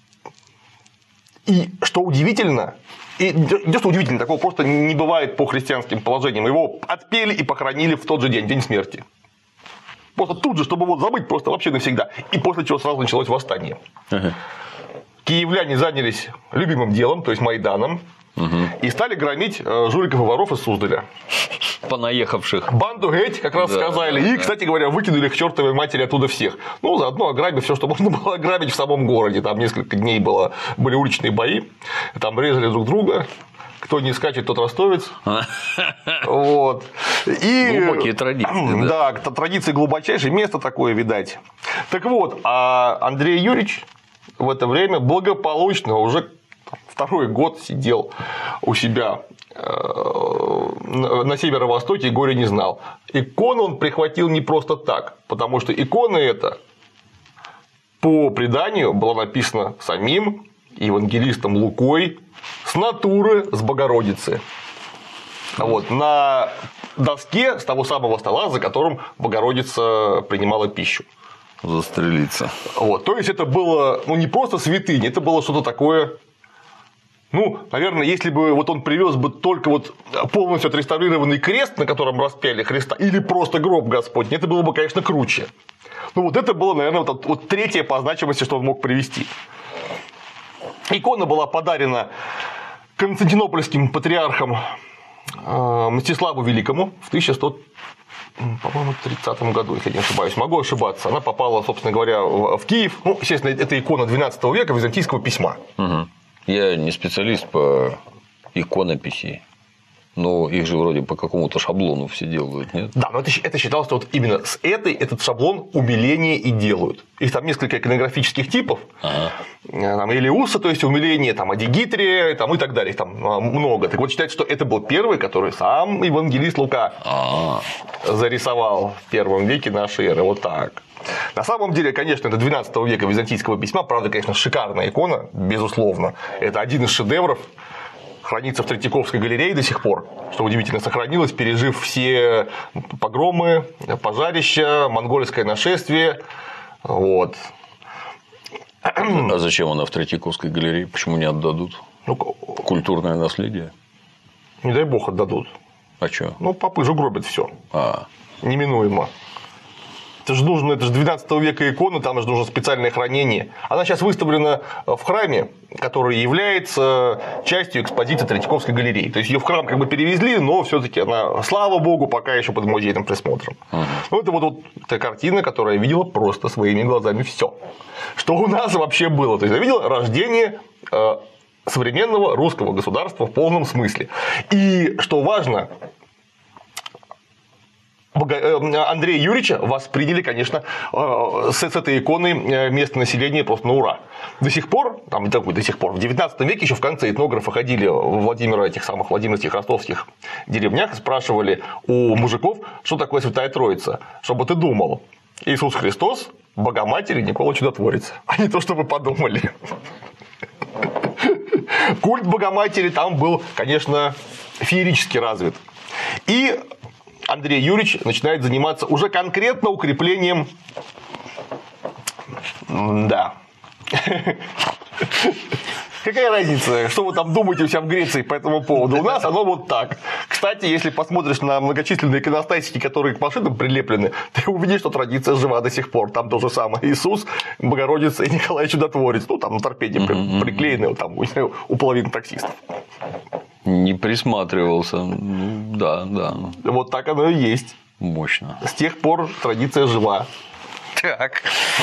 И что удивительно, и не что удивительно, такого просто не бывает по христианским положениям. Его отпели и похоронили в тот же день, день смерти. Просто тут же, чтобы его забыть просто вообще навсегда. И после чего сразу началось восстание. Ага. Киевляне занялись любимым делом, то есть Майданом, угу. и стали громить жуликов и воров из Суздаля. Понаехавших. Банду геть, как раз да, сказали. Да, и, да. кстати говоря, выкинули к чертовой матери оттуда всех. Ну, заодно ограбив все, что можно было ограбить в самом городе. Там несколько дней было, были уличные бои. Там резали друг друга. Кто не скачет, тот ростовец. Вот. И... Глубокие традиции. Да, да, традиции глубочайшие, место такое, видать. Так вот, а Андрей Юрьевич в это время благополучно уже второй год сидел у себя на северо-востоке и горя не знал. Икону он прихватил не просто так, потому что икона эта, по преданию, была написана самим евангелистом Лукой с натуры, с Богородицы. Вот, на доске с того самого стола, за которым Богородица принимала пищу. Застрелиться. Вот, то есть это было, ну, не просто святыня, это было что-то такое. Ну, наверное, если бы вот он привез бы только вот полностью отреставрированный крест, на котором распяли Христа, или просто гроб Господень, это было бы, конечно, круче. Ну, вот это было, наверное, вот, вот третье по значимости, что он мог привезти. Икона была подарена константинопольским патриархом Мстиславу Великому в тысяча сто тридцатом году, если я не ошибаюсь. Могу ошибаться. Она попала, собственно говоря, в Киев. Ну, естественно, это икона двенадцатого века византийского письма. Угу. Я не специалист по иконописи, но их же вроде по какому-то шаблону все делают, нет? Да, но это, это считалось, что вот именно с этой этот шаблон умиления и делают. Их там несколько иконографических типов. Ага. Там Элеуса, то есть умиление, там Адигитрия, там и так далее. Их там много. Так вот, считается, что это был первый, который сам евангелист Лука А-а-а. зарисовал в первом веке нашей эры. Вот так. На самом деле, конечно, это двенадцатого века византийского письма, правда, конечно, шикарная икона, безусловно. Это один из шедевров, хранится в Третьяковской галерее до сих пор, что удивительно сохранилось, пережив все погромы, пожарища, монгольское нашествие. Вот. А зачем она в Третьяковской галерее? Почему не отдадут? Ну, культурное наследие? Не дай бог отдадут. А что? Ну, попы же гробят все. А. Неминуемо. Это же нужно, это же двенадцатого века икона, там же нужно специальное хранение. Она сейчас выставлена в храме, который является частью экспозиции Третьяковской галереи. То есть ее в храм как бы перевезли, но все-таки она, слава богу, пока еще под музейным присмотром. Uh-huh. Ну, это вот, вот та картина, которую я видела просто своими глазами все. Что у нас вообще было? То есть я видел рождение э, современного русского государства в полном смысле. И что важно, Андрея Юрьевича восприняли, конечно, с этой иконой местное население просто на ура. До сих пор, там, до сих пор, в девятнадцатом веке еще в конце этнографы ходили в Владимира, этих самых Владимирских, ростовских деревнях и спрашивали у мужиков, что такое Святая Троица. Чтобы ты думал, Иисус Христос, Богоматерь и Никола Чудотворец. А не то, что вы подумали. Культ Богоматери там был, конечно, феерически развит. И Андрей Юрьевич начинает заниматься уже конкретно укреплением. Да. Какая разница, что вы там думаете у себя в Греции по этому поводу? У нас оно вот так. Кстати, если посмотришь на многочисленные иконостасики, которые к машинам прилеплены, ты увидишь, что традиция жива до сих пор. Там то же самое Иисус, Богородица и Николай Чудотворец. Ну, там на торпеде mm-hmm. приклеены там, у половины таксистов. Не присматривался. Ну, да, да. Вот так оно и есть. Мощно. С тех пор традиция жива. Так.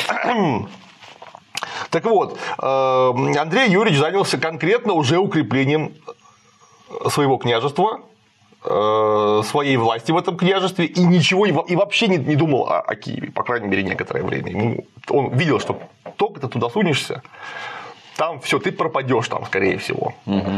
Так вот, Андрей Юрьевич занялся конкретно уже укреплением своего княжества, своей власти в этом княжестве, и ничего, и вообще не, не думал о, о Киеве, по крайней мере, некоторое время. Ему, он видел, что только ты туда сунешься, там все, ты пропадешь там, скорее всего. Угу.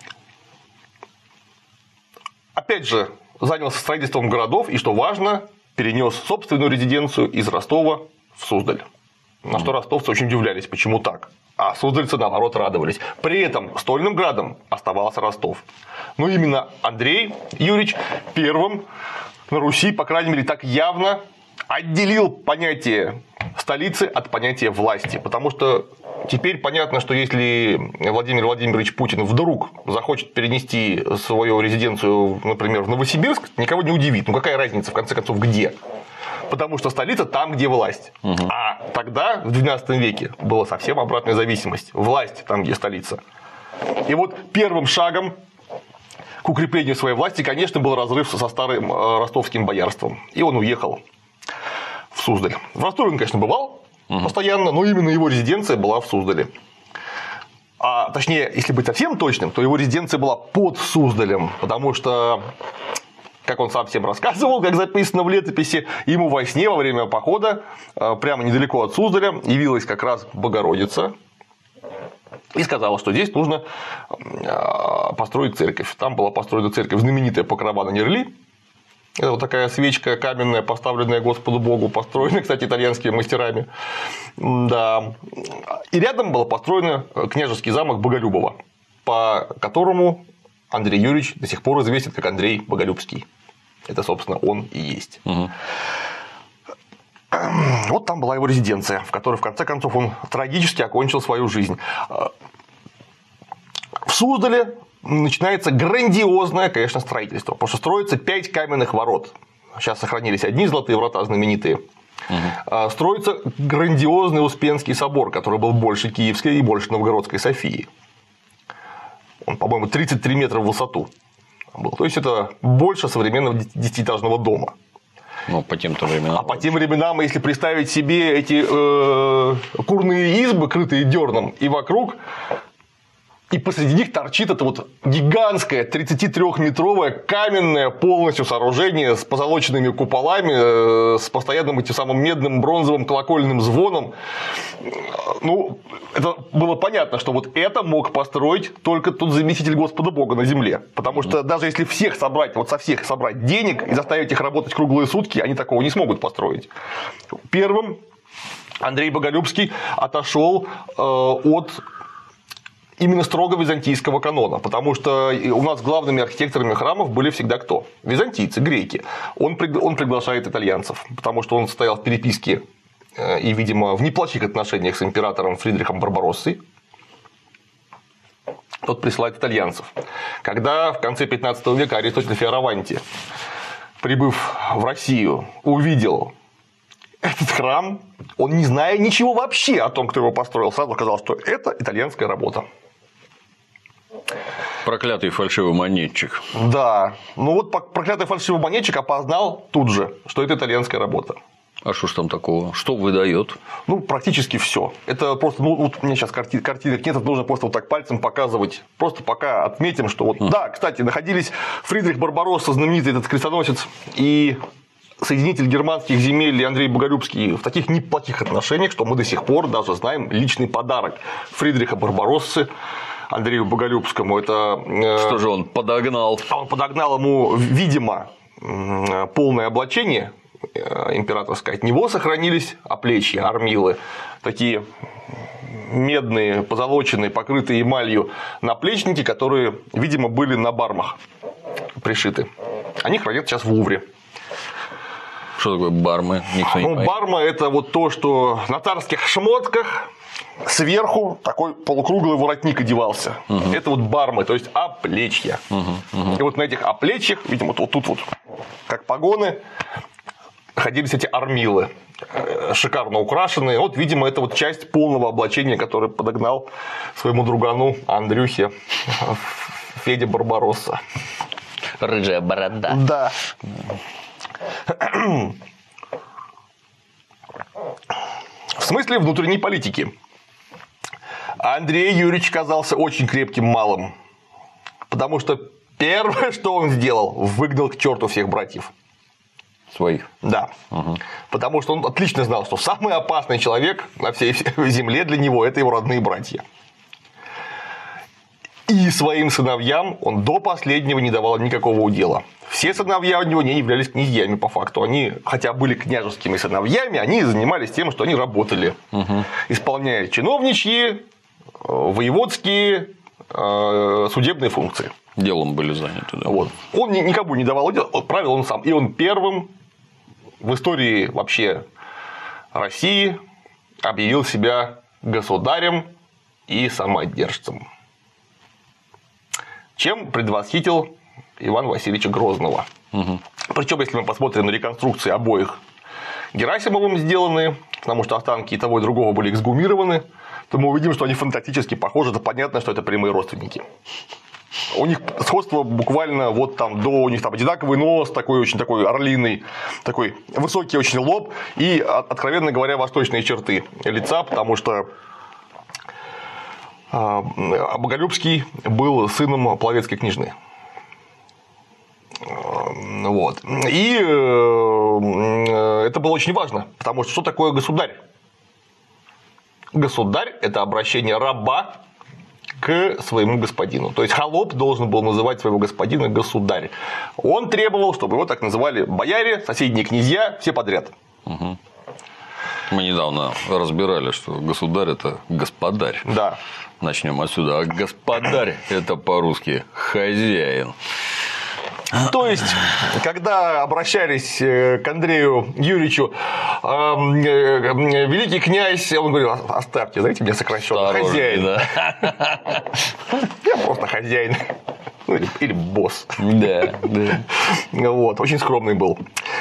Опять же, занялся строительством городов, и, что важно, перенес собственную резиденцию из Ростова в Суздаль. На что ростовцы очень удивлялись, почему так. А суздальцы, наоборот, радовались. При этом стольным градом оставался Ростов. Но именно Андрей Юрьевич первым на Руси, по крайней мере, так явно отделил понятие столицы от понятия власти. Потому что теперь понятно, что если Владимир Владимирович Путин вдруг захочет перенести свою резиденцию, например, в Новосибирск, никого не удивит. Ну какая разница, в конце концов, где? Потому что столица там, где власть. Угу. А тогда, в двенадцатом веке, была совсем обратная зависимость. Власть там, где столица. И вот первым шагом к укреплению своей власти, конечно, был разрыв со старым ростовским боярством. И он уехал в Суздаль. В Ростове он, конечно, бывал угу. постоянно, но именно его резиденция была в Суздале. А точнее, если быть совсем точным, то его резиденция была под Суздалем, потому что, как он сам всем рассказывал, как записано в летописи, ему во сне во время похода прямо недалеко от Суздаля явилась как раз Богородица и сказала, что здесь нужно построить церковь. Там была построена церковь, знаменитая Покрова на Нерли. Это вот такая свечка каменная, поставленная Господу Богу, построенная, кстати, итальянскими мастерами. Да. И рядом был построен княжеский замок Боголюбово, по которому Андрей Юрьевич до сих пор известен как Андрей Боголюбский. Это, собственно, он и есть. Угу. Вот там была его резиденция, в которой, в конце концов, он трагически окончил свою жизнь. В Суздале начинается грандиозное, конечно, строительство, потому что строится пять каменных ворот. Сейчас сохранились одни золотые врата знаменитые. Угу. Строится грандиозный Успенский собор, который был больше Киевской и больше Новгородской Софии. Он, по-моему, тридцать три метра в высоту был. То есть это больше современного десятиэтажного дома. Ну, по тем-то временам. А по тем временам, если представить себе эти э, курные избы, крытые дерном, и вокруг, и посреди них торчит это вот гигантское тридцатитрёхметровое каменное полностью сооружение с позолоченными куполами, с постоянным этим самым медным бронзовым колокольным звоном. Ну, это было понятно, что вот это мог построить только тот заместитель Господа Бога на земле. Потому что даже если всех собрать, вот со всех собрать денег и заставить их работать круглые сутки, они такого не смогут построить. Первым Андрей Боголюбский отошел от именно строго византийского канона, потому что у нас главными архитекторами храмов были всегда кто? Византийцы, греки. Он, он приглашает итальянцев, потому что он стоял в переписке и, видимо, в неплохих отношениях с императором Фридрихом Барбароссой. Тот присылает итальянцев. Когда в конце пятнадцатого века Аристотель Фиораванти, прибыв в Россию, увидел этот храм, он, не зная ничего вообще о том, кто его построил, сразу сказал, что это итальянская работа. Проклятый фальшивый монетчик. Да. Ну вот проклятый фальшивый монетчик опознал тут же, что это итальянская работа. А что ж там такого? Что выдает? Ну, практически все. Это просто, ну, вот у меня сейчас карти- картинок нет, это нужно просто вот так пальцем показывать. Просто пока отметим, что вот. Mm. Да, кстати, находились Фридрих Барбаросса, знаменитый этот крестоносец, и соединитель германских земель Андрей Боголюбский в таких неплохих отношениях, что мы до сих пор даже знаем личный подарок Фридриха Барбароссы Андрею Боголюбскому. Это... Что же он подогнал? Он подогнал ему, видимо, полное облачение императорское. От него сохранились оплечья, армилы, такие медные, позолоченные, покрытые эмалью наплечники, которые, видимо, были на бармах пришиты. Они хранят сейчас в Лувре. Что такое бармы? Никто не ну, понимает. Барма – это вот то, что на царских шмотках сверху такой полукруглый воротник одевался. Угу. Это вот бармы, то есть оплечья. Угу, угу. И вот на этих оплечьях, видимо, вот, вот тут вот, как погоны, находились эти армилы, шикарно украшенные. Вот, видимо, это вот часть полного облачения, которое подогнал своему другану Андрюхе Федя Барбаросса. Рыжая борода. Да. В смысле внутренней политики Андрей Юрьевич казался очень крепким малым, потому что первое, что он сделал, выгнал к черту всех братьев. Своих? Да. Угу. Потому что он отлично знал, что самый опасный человек на всей земле для него – это его родные братья. И своим сыновьям он до последнего не давал никакого удела. Все сыновья у него не являлись князьями по факту. Они, хотя были княжескими сыновьями, они занимались тем, что они работали, угу. исполняя чиновничьи, воеводские, судебные функции. Делом были заняты. Да. Вот. Он никому не давал удел, правил он сам. И он первым в истории вообще России объявил себя государем и самодержцем. Чем предвосхитил Ивана Васильевича Грозного. Угу. Причем, если мы посмотрим на реконструкции обоих Герасимовым сделанные, потому что останки и того, и другого были эксгумированы, то мы увидим, что они фантастически похожи. Это понятно, что это прямые родственники. У них сходство буквально вот там до, у них там одинаковый нос, такой очень такой орлиный, такой высокий очень лоб и, откровенно говоря, восточные черты лица, потому что Боголюбский был сыном Половецкой княжны. Вот. И это было очень важно, потому что что такое государь? Государь – это обращение раба к своему господину. То есть холоп должен был называть своего господина государь. Он требовал, чтобы его так называли бояре, соседние князья, все подряд. Угу. Мы недавно разбирали, что государь – это господарь. Да. Начнем отсюда. А господарь – это по-русски хозяин. То есть, когда обращались к Андрею Юрьевичу, великий князь, он говорил: оставьте, знаете, меня сокращенно, хозяин. Да. Я просто хозяин. Ну, или, или босс. Да, да. Вот, очень скромный был.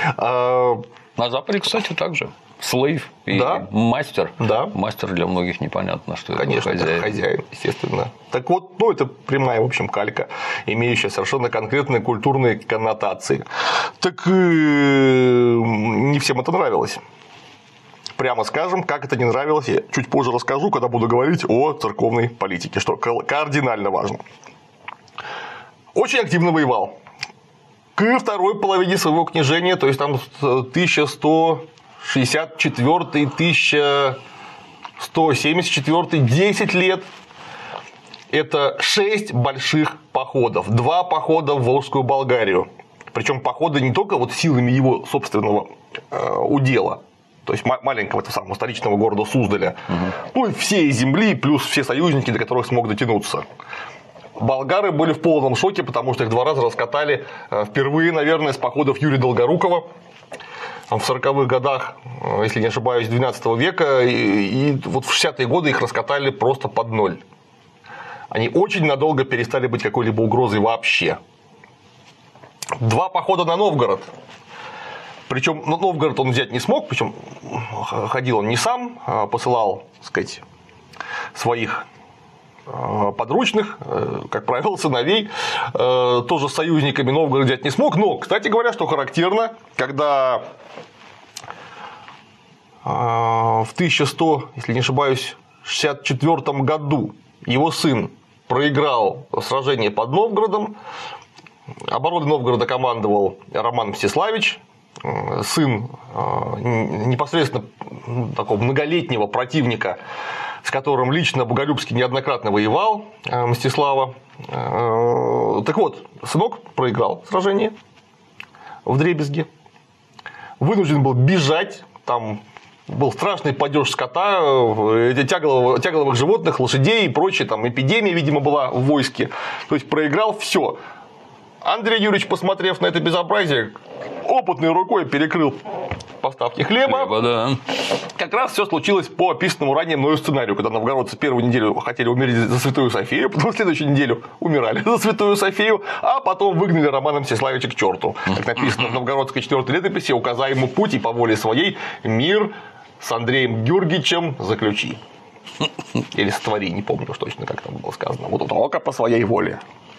На Западе, кстати, также. Слейв и да. мастер. Да. Мастер для многих непонятно, что Конечно, это хозяин. Это хозяин, естественно. Так вот, ну, это прямая, в общем, калька, имеющая совершенно конкретные культурные коннотации. Так не всем это нравилось. Прямо скажем, как это не нравилось, я чуть позже расскажу, когда буду говорить о церковной политике, что кардинально важно. Очень активно воевал. К второй половине своего княжения, то есть там тысяча сто шестьдесят четвёртый — тысяча сто семьдесят четвёртый, десять лет. Это шесть больших походов. Два похода в Волжскую Болгарию. Причем походы не только вот силами его собственного э, удела, то есть маленького этого самого столичного города Суздаля, угу. ну и всей земли, плюс все союзники, до которых смог дотянуться. Болгары были в полном шоке, потому что их два раза раскатали впервые, наверное, с походов Юрия Долгорукова в сороковых годах, если не ошибаюсь, двенадцатого века, и, и вот в шестидесятые годы их раскатали просто под ноль. Они очень надолго перестали быть какой-либо угрозой вообще. Два похода на Новгород. Причем Новгород он взять не смог, причем ходил он не сам, а посылал, так сказать, своих подручных, как правило, сыновей, тоже с союзниками Новгород взять не смог. Но, кстати говоря, что характерно, когда в тысяча сто, если не ошибаюсь, шестьдесят четвёртом году его сын проиграл сражение под Новгородом, обороной Новгорода командовал Роман Мстиславич, сын непосредственно такого многолетнего противника, с которым лично Боголюбский неоднократно воевал, Мстислава. Так вот, сынок проиграл сражение вдребезги, вынужден был бежать, там был страшный падеж скота, тягловых, тягловых животных, лошадей и прочее, там эпидемия, видимо, была в войске, то есть проиграл все. Андрей Юрьевич, посмотрев на это безобразие, опытной рукой перекрыл поставки хлеба. Хлеба, да. Как раз все случилось по описанному ранее мною сценарию, когда новгородцы первую неделю хотели умереть за Святую Софию, потом в следующую неделю умирали за Святую Софию, а потом выгнали Романа Мстиславича к черту. Как написано в новгородской четвёртой летописи, указая ему путь и по воле своей мир с Андреем Георгиевичем заключи. Или створи, не помню уж точно, как там было сказано. Вот только по своей воле.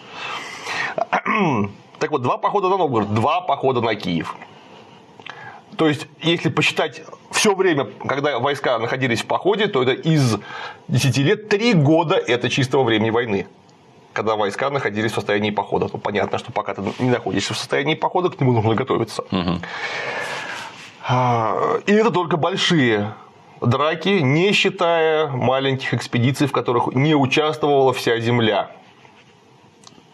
Так вот, два похода на Новгород, два похода на Киев. То есть, если посчитать все время, когда войска находились в походе, то это из десяти лет три года это чистого времени войны. Когда войска находились в состоянии похода. Ну, понятно, что пока ты не находишься в состоянии похода, к нему нужно готовиться. Угу. И это только большие драки, не считая маленьких экспедиций, в которых не участвовала вся земля.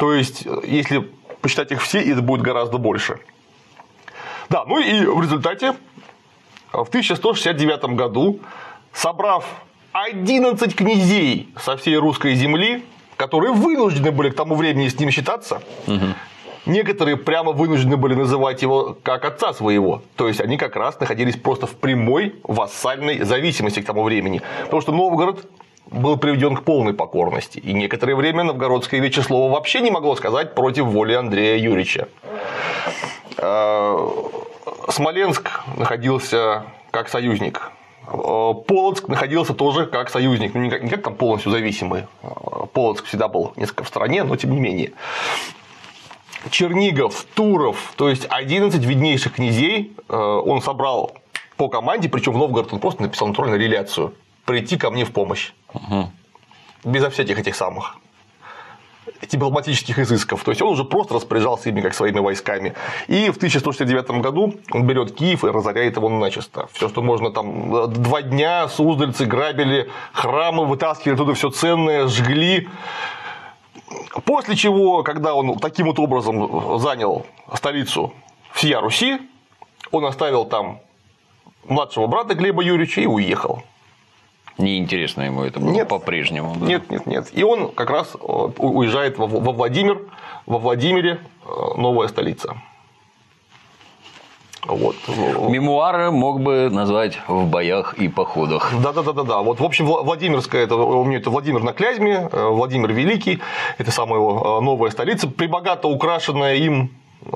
То есть, если посчитать их все, это будет гораздо больше. Да, ну и в результате в тысяча сто шестьдесят девятом году, собрав одиннадцать князей со всей русской земли, которые вынуждены были к тому времени с ним считаться, угу. Некоторые прямо вынуждены были называть его как отца своего. То есть, они как раз находились просто в прямой вассальной зависимости к тому времени. Потому что Новгород был приведен к полной покорности. И некоторое время новгородское вече слово вообще не могло сказать против воли Андрея Юрьевича. Смоленск находился как союзник. Полоцк находился тоже как союзник. Ну, не как, не как там полностью зависимый. Полоцк всегда был несколько в стороне, но тем не менее. Чернигов, Туров, то есть одиннадцать виднейших князей он собрал по команде, причем в Новгород он просто написал натуральную реляцию: прийти ко мне в помощь. Угу. Безо всяких этих самых дипломатических изысков. То есть, он уже просто распоряжался ими как своими войсками. И в тысяча сто шестьдесят девятом году он берет Киев и разоряет его начисто. Все, что можно, там два дня суздальцы грабили храмы, вытаскивали оттуда все ценное, жгли. После чего, когда он таким вот образом занял столицу всея Руси, он оставил там младшего брата Глеба Юрьевича и уехал. Неинтересно ему это было нет, по-прежнему. Да? Нет, нет, нет. И он как раз уезжает во Владимир. Во Владимире новая столица. Вот. Мемуары мог бы назвать в боях и походах. Да, да, да, да, да. Вот, в общем, Владимирская, это у меня это Владимир на Клязьме, Владимир Великий, это самая его новая столица, прибогато украшенная им.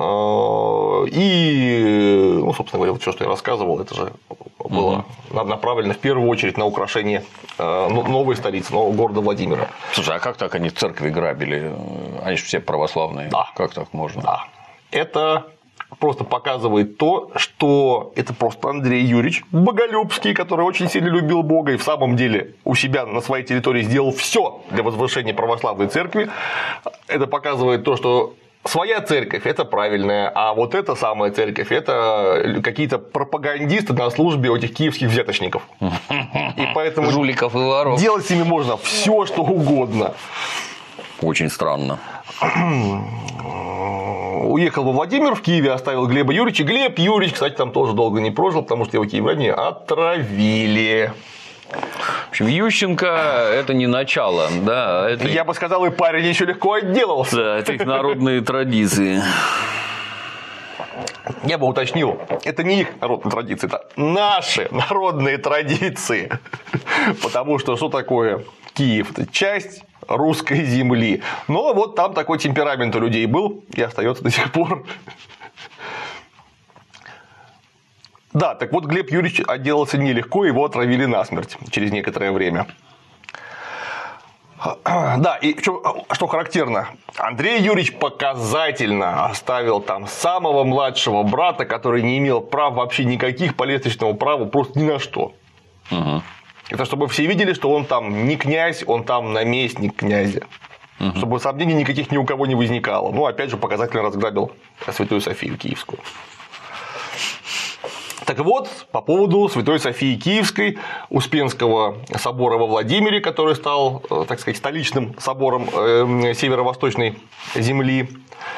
И, ну, собственно говоря, вот все, что я рассказывал, это же было угу. направлено в первую очередь на украшение новой столицы, нового города Владимира. Слушай, а как так они церкви грабили? Они же все православные. Да. Как так можно? Да. Это просто показывает то, что это просто Андрей Юрьевич Боголюбский, который очень сильно любил Бога и в самом деле у себя на своей территории сделал все для возвышения православной церкви. Это показывает то, что своя церковь – это правильная, а вот эта самая церковь – это какие-то пропагандисты на службе у этих киевских взяточников. И поэтому жуликов и воров. Делать с ними можно все, что угодно. Очень странно. Уехал во Владимир, в Киеве оставил Глеба Юрьевича. Глеб Юрьевич, кстати, там тоже долго не прожил, потому что его киевляне отравили. В общем, Ющенко – это не начало, да? Это... Я бы сказал, и парень еще легко отделался. Да, это их народные традиции. Я бы уточнил, это не их народные традиции, это наши народные традиции. Потому что что такое Киев? Это часть русской земли. Но вот там такой темперамент у людей был и остается до сих пор. Да, так вот Глеб Юрьевич отделался нелегко, его отравили насмерть через некоторое время. Да, и что характерно, Андрей Юрьевич показательно оставил там самого младшего брата, который не имел прав вообще никаких, по лестничному праву, просто ни на что. Угу. Это чтобы все видели, что он там не князь, он там наместник князя. Угу. Чтобы сомнений никаких ни у кого не возникало. Ну, опять же, показательно разграбил Святую Софию Киевскую. Так вот, по поводу Святой Софии Киевской, Успенского собора во Владимире, который стал, так сказать, столичным собором северо-восточной земли,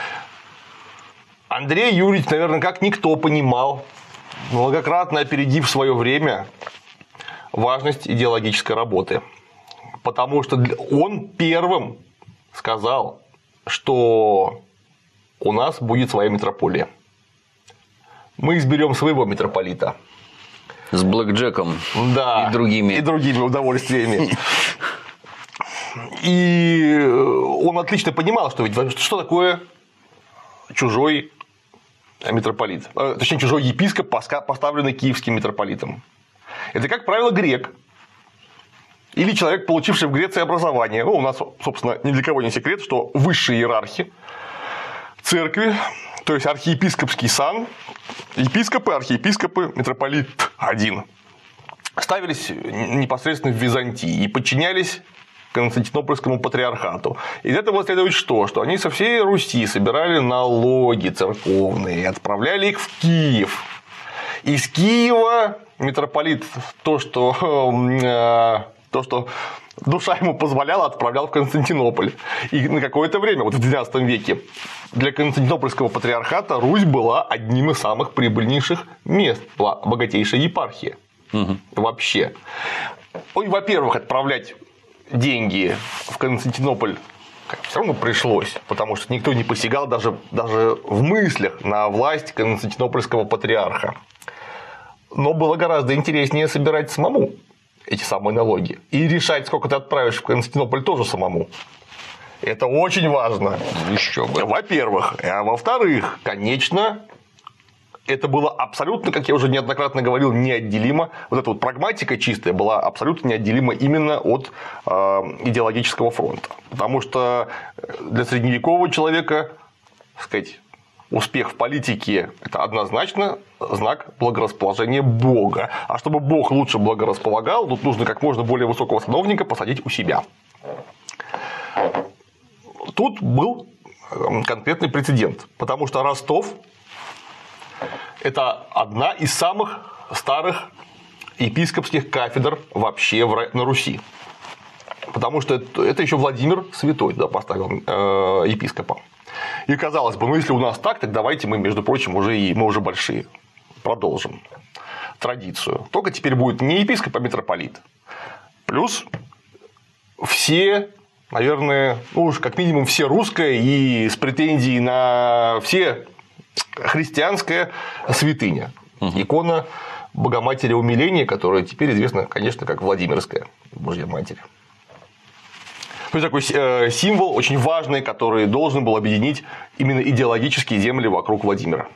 Андрей Юрьевич, наверное, как никто понимал, многократно опередив свое время, важность идеологической работы. Потому что он первым сказал, что у нас будет своя митрополия. Мы изберем своего митрополита. С блэкджеком, да, и другими. И другими удовольствиями. И он отлично понимал, что ведь что такое чужой митрополит. Точнее, чужой епископ, поставленный киевским митрополитом. Это, как правило, грек. Или человек, получивший в Греции образование. Ну, у нас, собственно, ни для кого не секрет, что высшие иерархи церкви, то есть архиепископский сан, епископы, архиепископы, митрополит один, ставились непосредственно в Византии и подчинялись Константинопольскому патриархату. Из этого следует что? Что они со всей Руси собирали налоги церковные и отправляли их в Киев. Из Киева митрополит то, что, то, что душа ему позволяла, отправлял в Константинополь. И на какое-то время, вот в двенадцатом веке, для Константинопольского патриархата Русь была одним из самых прибыльнейших мест, была богатейшая епархия. Угу. Вообще. Ой, во-первых, отправлять деньги в Константинополь все равно пришлось, потому что никто не посягал даже, даже в мыслях на власть Константинопольского патриарха. Но было гораздо интереснее собирать самому эти самые налоги. И решать, сколько ты отправишь в Константинополь, тоже самому. Это очень важно. Еще бы. Во-первых. А во-вторых, конечно, это было абсолютно, как я уже неоднократно говорил, неотделимо. Вот эта вот прагматика чистая была абсолютно неотделима именно от э, идеологического фронта. Потому что для средневекового человека, так сказать, успех в политике – это однозначно знак благорасположения Бога. А чтобы Бог лучше благорасполагал, тут нужно как можно более высокого сановника посадить у себя. Тут был конкретный прецедент, потому что Ростов – это одна из самых старых епископских кафедр вообще на Руси. Потому что это еще Владимир Святой да, поставил э, епископа. И казалось бы, ну если у нас так, так давайте мы, между прочим, уже и мы уже большие. Продолжим традицию. Только теперь будет не епископ, а митрополит. Плюс все, наверное, ну уж как минимум все русское и с претензией на все христианская святыня. Угу. Икона Богоматери Умиления, которая теперь известна, конечно, как Владимирская Божья Матерь. То есть такой символ очень важный, который должен был объединить именно идеологические земли вокруг Владимира.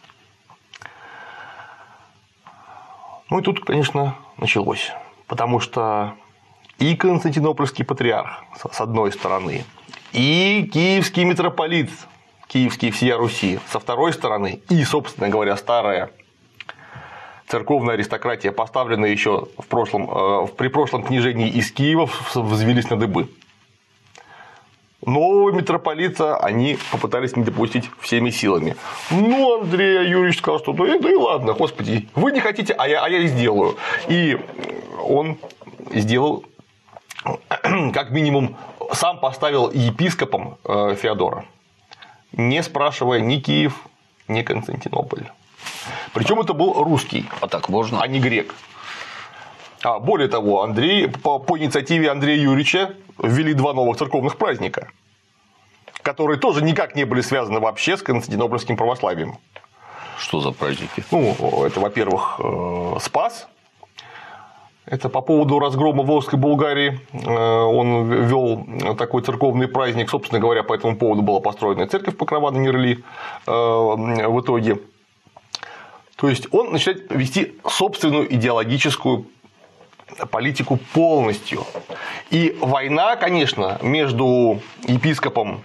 Ну и тут, конечно, началось. Потому что и Константинопольский патриарх, с одной стороны, и киевский митрополит, киевский всея Руси, со второй стороны, и, собственно говоря, старая церковная аристократия, поставленная еще в прошлом, при прошлом княжении из Киева, взвелись на дыбы. Нового митрополита они попытались не допустить всеми силами. Ну, Андрей Юрьевич сказал, что да, да и ладно, господи, вы не хотите, а я, а я и сделаю. И он сделал, как минимум, сам поставил епископом Феодора, не спрашивая ни Киев, ни Константинополь. Причем это был русский, а так можно, а не грек. А более того, Андрей, по, по инициативе Андрея Юрьевича ввели два новых церковных праздника, которые тоже никак не были связаны вообще с константинопольским православием. Что за праздники? Ну, это, во-первых, Спас. Это по поводу разгрома Волжской Булгарии. Он ввел такой церковный праздник. Собственно говоря, по этому поводу была построена церковь Покрова на Нерли в итоге. То есть он начинает вести собственную идеологическую политику полностью. И война, конечно, между епископом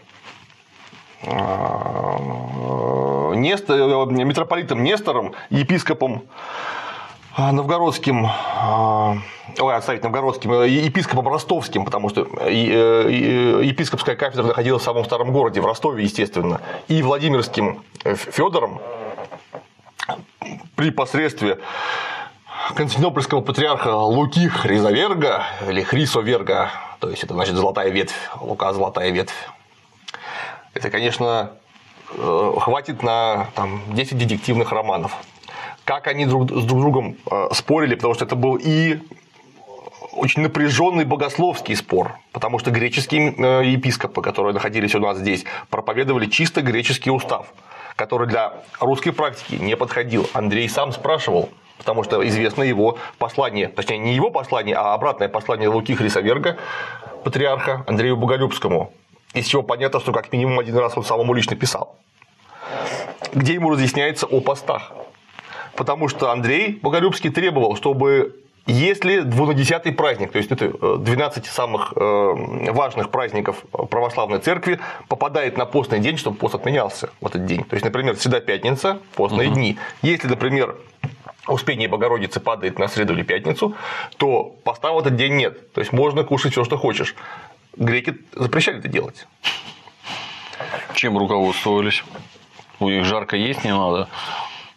Нестор, митрополитом Нестором и епископом новгородским, ой, отставить новгородским, епископом ростовским, потому что епископская кафедра находилась в самом старом городе, в Ростове, естественно, и Владимирским Федором при посредстве константинопольского патриарха Луки Хризоверга, или Хрисоверга, то есть это значит золотая ветвь, Лука золотая ветвь. Это, конечно, хватит на там, десять детективных романов. Как они друг с друг другом спорили, потому что это был и очень напряженный богословский спор, потому что греческие епископы, которые находились у нас здесь, проповедовали чисто греческий устав, который для русской практики не подходил. Андрей сам спрашивал, потому что известно его послание, точнее не его послание, а обратное послание Луки Хрисоверга, патриарха Андрею Боголюбскому, из чего понятно, что как минимум один раз он самому лично писал, где ему разъясняется о постах. Потому что Андрей Боголюбский требовал, чтобы если двунадесятый праздник, то есть это двенадцать самых важных праздников православной церкви, попадает на постный день, чтобы пост отменялся в этот день. То есть, например, Среда-пятница, постные угу. дни. Если, например, Успение Богородицы падает на среду или пятницу, то поста в этот день нет. То есть можно кушать все, что хочешь. Греки запрещали это делать. Чем руководствовались? У них жарко есть не надо.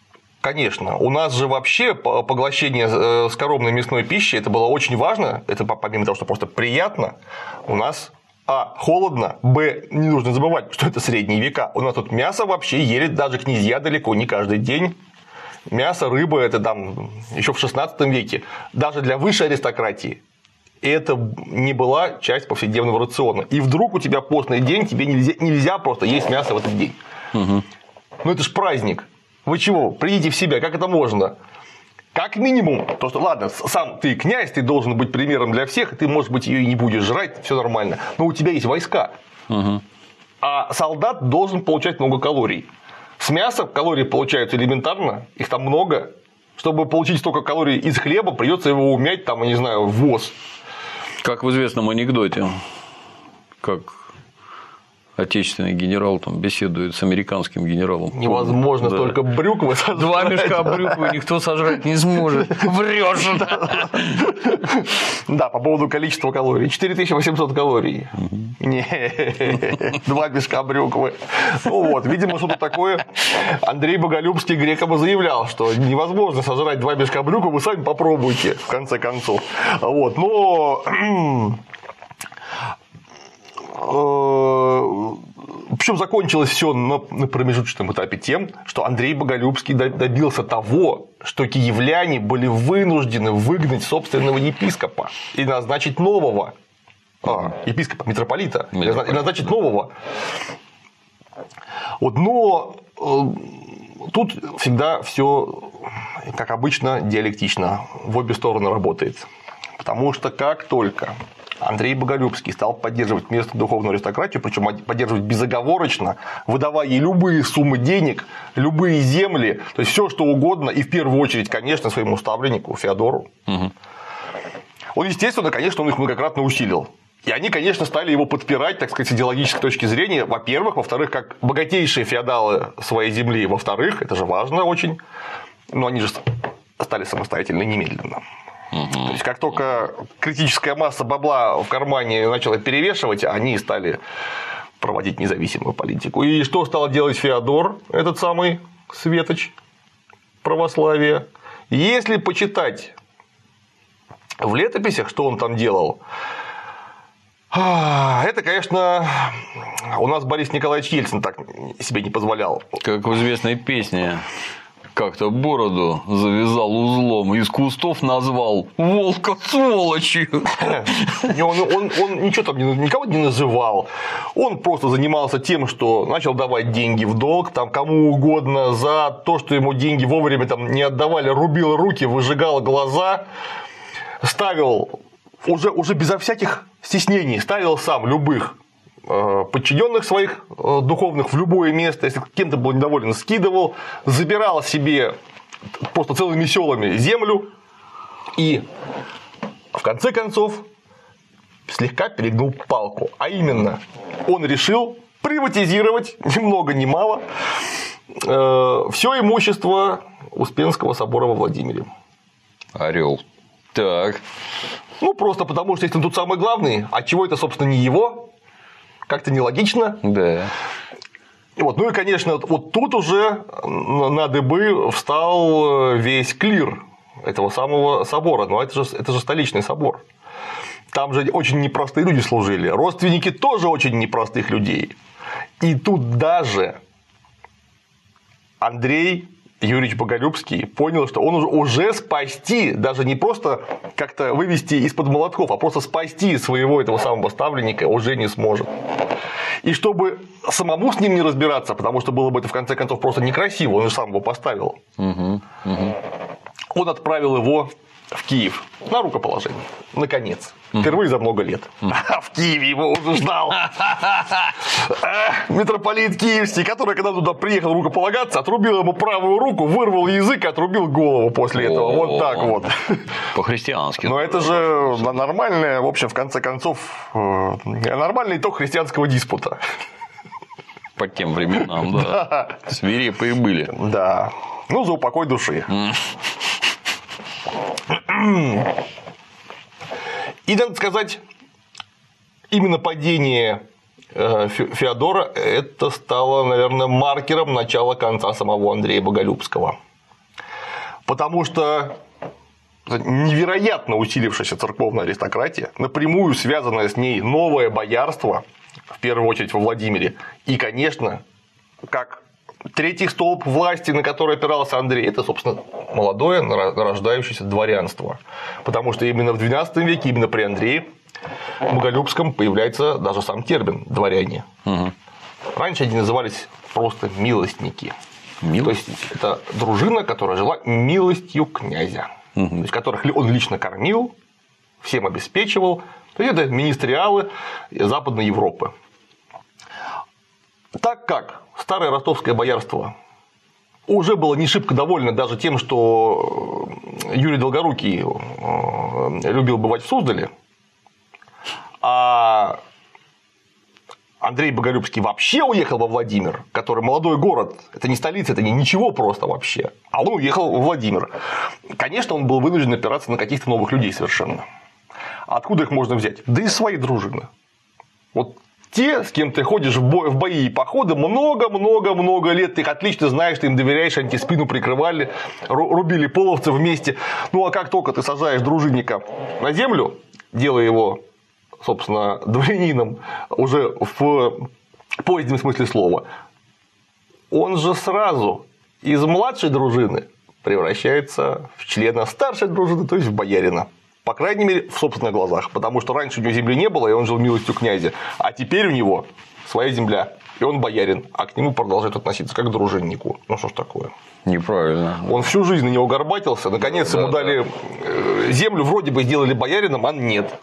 Конечно. У нас же вообще поглощение скоромной мясной пищи, это было очень важно. Это помимо того, что просто приятно, у нас а. холодно, б. не нужно забывать, что это средние века. У нас тут мясо вообще ели даже князья далеко не каждый день. Мясо, рыба – это там еще в шестнадцатом веке. Даже для высшей аристократии это не была часть повседневного рациона. И вдруг у тебя постный день, тебе нельзя, нельзя просто есть мясо в этот день. Угу. Ну это ж праздник. Вы чего? Придите в себя, как это можно? Как минимум, то, что, ладно, сам ты князь, ты должен быть примером для всех, и ты, может быть, ее и не будешь жрать, все нормально. Но у тебя есть войска. Угу. А солдат должен получать много калорий. С мяса калории получаются элементарно, их там много. Чтобы получить столько калорий из хлеба, придется его умять, там, я не знаю, в воз. Как в известном анекдоте, как отечественный генерал там беседует с американским генералом. Невозможно да. Только брюквы сожрать. Два мешка брюквы никто сожрать не сможет. Врешь. Да, по поводу количества калорий. четыре тысячи восемьсот калорий. Не, два мешка брюквы. Ну вот, видимо, что-то такое. Андрей Боголюбский грекам заявлял, что невозможно сожрать два мешка брюквы, вы сами попробуйте, в конце концов. Вот, но... Причем закончилось все на промежуточном этапе тем, что Андрей Боголюбский добился того, что киевляне были вынуждены выгнать собственного епископа и назначить нового а, епископа, митрополита, митрополита, и назначить нового. Вот, но э, тут всегда все, как обычно, диалектично, в обе стороны работает. Потому что как только Андрей Боголюбский стал поддерживать местную духовную аристократию, причем поддерживать безоговорочно, выдавая ей любые суммы денег, любые земли, то есть все что угодно, и в первую очередь, конечно, своему ставленнику Феодору. Угу. Он, естественно, конечно, он их многократно усилил. И они, конечно, стали его подпирать, так сказать, с идеологической точки зрения, во-первых, во-вторых, как богатейшие феодалы своей земли, во-вторых, это же важно очень, но они же стали самостоятельны немедленно. То есть, как только критическая масса бабла в кармане начала перевешивать, они стали проводить независимую политику. И что стал делать Феодор, этот самый светоч православия? Если почитать в летописях, что он там делал, это, конечно, у нас Борис Николаевич Ельцин так себе не позволял. Как в известной песне. Как-то бороду завязал узлом, из кустов назвал волка сволочью. Он, он, он ничего там никого не называл. Он просто занимался тем, что начал давать деньги в долг там, кому угодно за то, что ему деньги вовремя там, не отдавали, рубил руки, выжигал глаза, ставил уже, уже безо всяких стеснений, ставил сам любых подчиненных своих духовных в любое место, если кем-то был недоволен, скидывал, забирал себе просто целыми селами землю и в конце концов слегка перегнул палку. А именно, он решил приватизировать ни много ни мало все имущество Успенского собора во Владимире. Орел. Так. Ну, просто потому, что если он тут самый главный, а чего это, собственно, не его? Как-то нелогично. Да. Вот. Ну и, конечно, вот тут уже на дыбы встал весь клир этого самого собора. Но это же, это же столичный собор. Там же очень непростые люди служили. Родственники тоже очень непростых людей. И тут даже Андрей Юрьевич Боголюбский понял, что он уже спасти, даже не просто как-то вывести из-под молотков, а просто спасти своего этого самого ставленника уже не сможет. И чтобы самому с ним не разбираться, потому что было бы это в конце концов просто некрасиво, он же сам его поставил, угу, угу. Он отправил его в Киев на рукоположение. Наконец. Впервые за много лет. А в Киеве его уже ждал митрополит Киевский, который, когда туда приехал рукополагаться, отрубил ему правую руку, вырвал язык и отрубил голову после этого. Вот так вот. По-христиански. Но это же нормальное, в общем, в конце концов, нормальный итог христианского диспута. По тем временам, да. Свирепые были. Да. Ну, за упокой души. И, надо сказать, именно падение Феодора это стало, наверное, маркером начала конца самого Андрея Боголюбского. Потому что невероятно усилившаяся церковная аристократия, напрямую связанная с ней новое боярство, в первую очередь во Владимире, и, конечно, как третий столб власти, на который опирался Андрей, это, собственно, молодое нарождающееся дворянство. Потому что именно в двенадцатом веке, именно при Андрее Боголюбском появляется даже сам термин «дворяне». Угу. Раньше они назывались просто «милостники». Милость? То есть, это дружина, которая жила милостью князя. Угу. То есть, которых он лично кормил, всем обеспечивал. То есть, это министриалы Западной Европы. Так как старое ростовское боярство уже было не шибко довольно даже тем, что Юрий Долгорукий любил бывать в Суздале, а Андрей Боголюбский вообще уехал во Владимир, который молодой город, это не столица, это не ничего просто вообще, а он уехал во Владимир. Конечно, он был вынужден опираться на каких-то новых людей совершенно. Откуда их можно взять? Да из своей дружины. Вот те, с кем ты ходишь в, бой, в бои и походы, много-много-много лет, ты их отлично знаешь, ты им доверяешь, они тебе спину прикрывали, рубили половцев вместе. Ну, а как только ты сажаешь дружинника на землю, делая его, собственно, дворянином уже в позднем смысле слова, он же сразу из младшей дружины превращается в члена старшей дружины, то есть в боярина. По крайней мере, в собственных глазах. Потому что раньше у него земли не было, и он жил милостью князя. А теперь у него своя земля, и он боярин. А к нему продолжают относиться как к дружиннику. Ну что ж такое? Неправильно. Он всю жизнь на него горбатился. Наконец да, ему да. дали землю, вроде бы сделали боярином, а нет.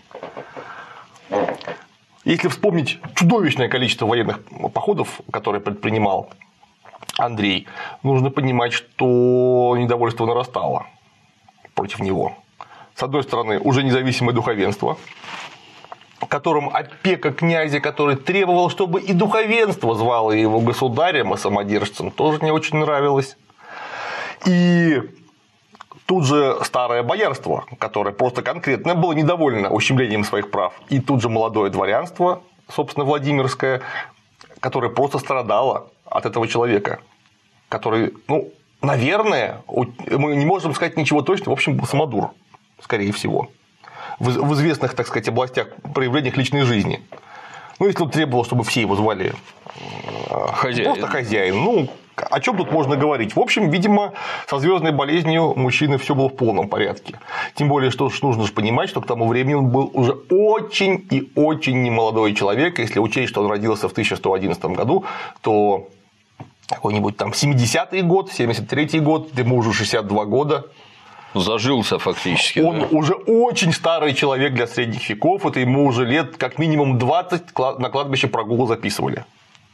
Если вспомнить чудовищное количество военных походов, которые предпринимал Андрей, нужно понимать, что недовольство нарастало против него. С одной стороны, уже независимое духовенство, которым опека князя, который требовал, чтобы и духовенство звало его государем и самодержцем, тоже не очень нравилось. И тут же старое боярство, которое просто конкретно было недовольно ущемлением своих прав. И тут же молодое дворянство, собственно, Владимирское, которое просто страдало от этого человека, который, ну, наверное, мы не можем сказать ничего точного, в общем, был самодур. Скорее всего, в известных, так сказать, областях, проявлениях личной жизни. Ну, если он требовал, чтобы все его звали хозяин. Просто хозяин, ну, о чем тут можно говорить? В общем, видимо, со звездной болезнью мужчины все было в полном порядке. Тем более, что нужно же понимать, что к тому времени он был уже очень и очень немолодой человек. Если учесть, что он родился в тысяча сто одиннадцатом году, то какой-нибудь там семидесятый год, семьдесят третий год, ему уже шестьдесят два года. Зажился фактически. Он да. уже очень старый человек для средних веков, это ему уже лет как минимум двадцать на кладбище прогулы записывали.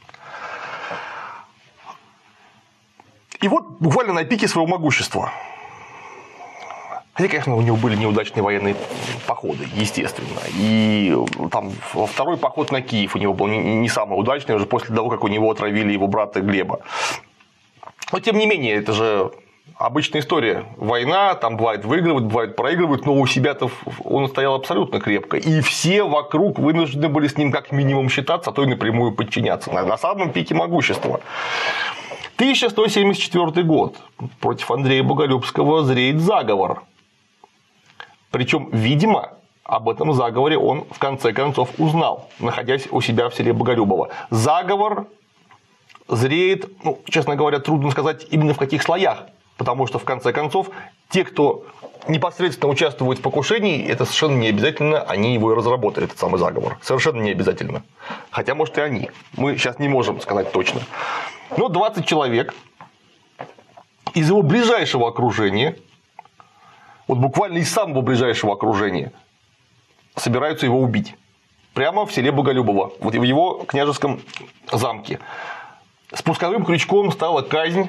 И вот буквально на пике своего могущества. Хотя, конечно, у него были неудачные военные походы, естественно. И там второй поход на Киев у него был не самый удачный, уже после того, как у него отравили его брата Глеба. Но тем не менее, это же обычная история. Война, там бывает выигрывают, бывает проигрывают, но у себя-то он стоял абсолютно крепко. И все вокруг вынуждены были с ним как минимум считаться, а то и напрямую подчиняться. На самом пике могущества. тысяча сто семьдесят четвёртый год. Против Андрея Боголюбского зреет заговор. Причем, видимо, об этом заговоре он в конце концов узнал, находясь у себя в селе Боголюбово. Заговор зреет, ну, честно говоря, трудно сказать именно в каких слоях. Потому что, в конце концов, те, кто непосредственно участвует в покушении, это совершенно не обязательно, они его и разработали, этот самый заговор. Совершенно не обязательно. Хотя, может, и они. Мы сейчас не можем сказать точно. Но двадцать человек из его ближайшего окружения, вот буквально из самого ближайшего окружения, собираются его убить. Прямо в селе Боголюбово, вот в его княжеском замке. Спусковым крючком стала казнь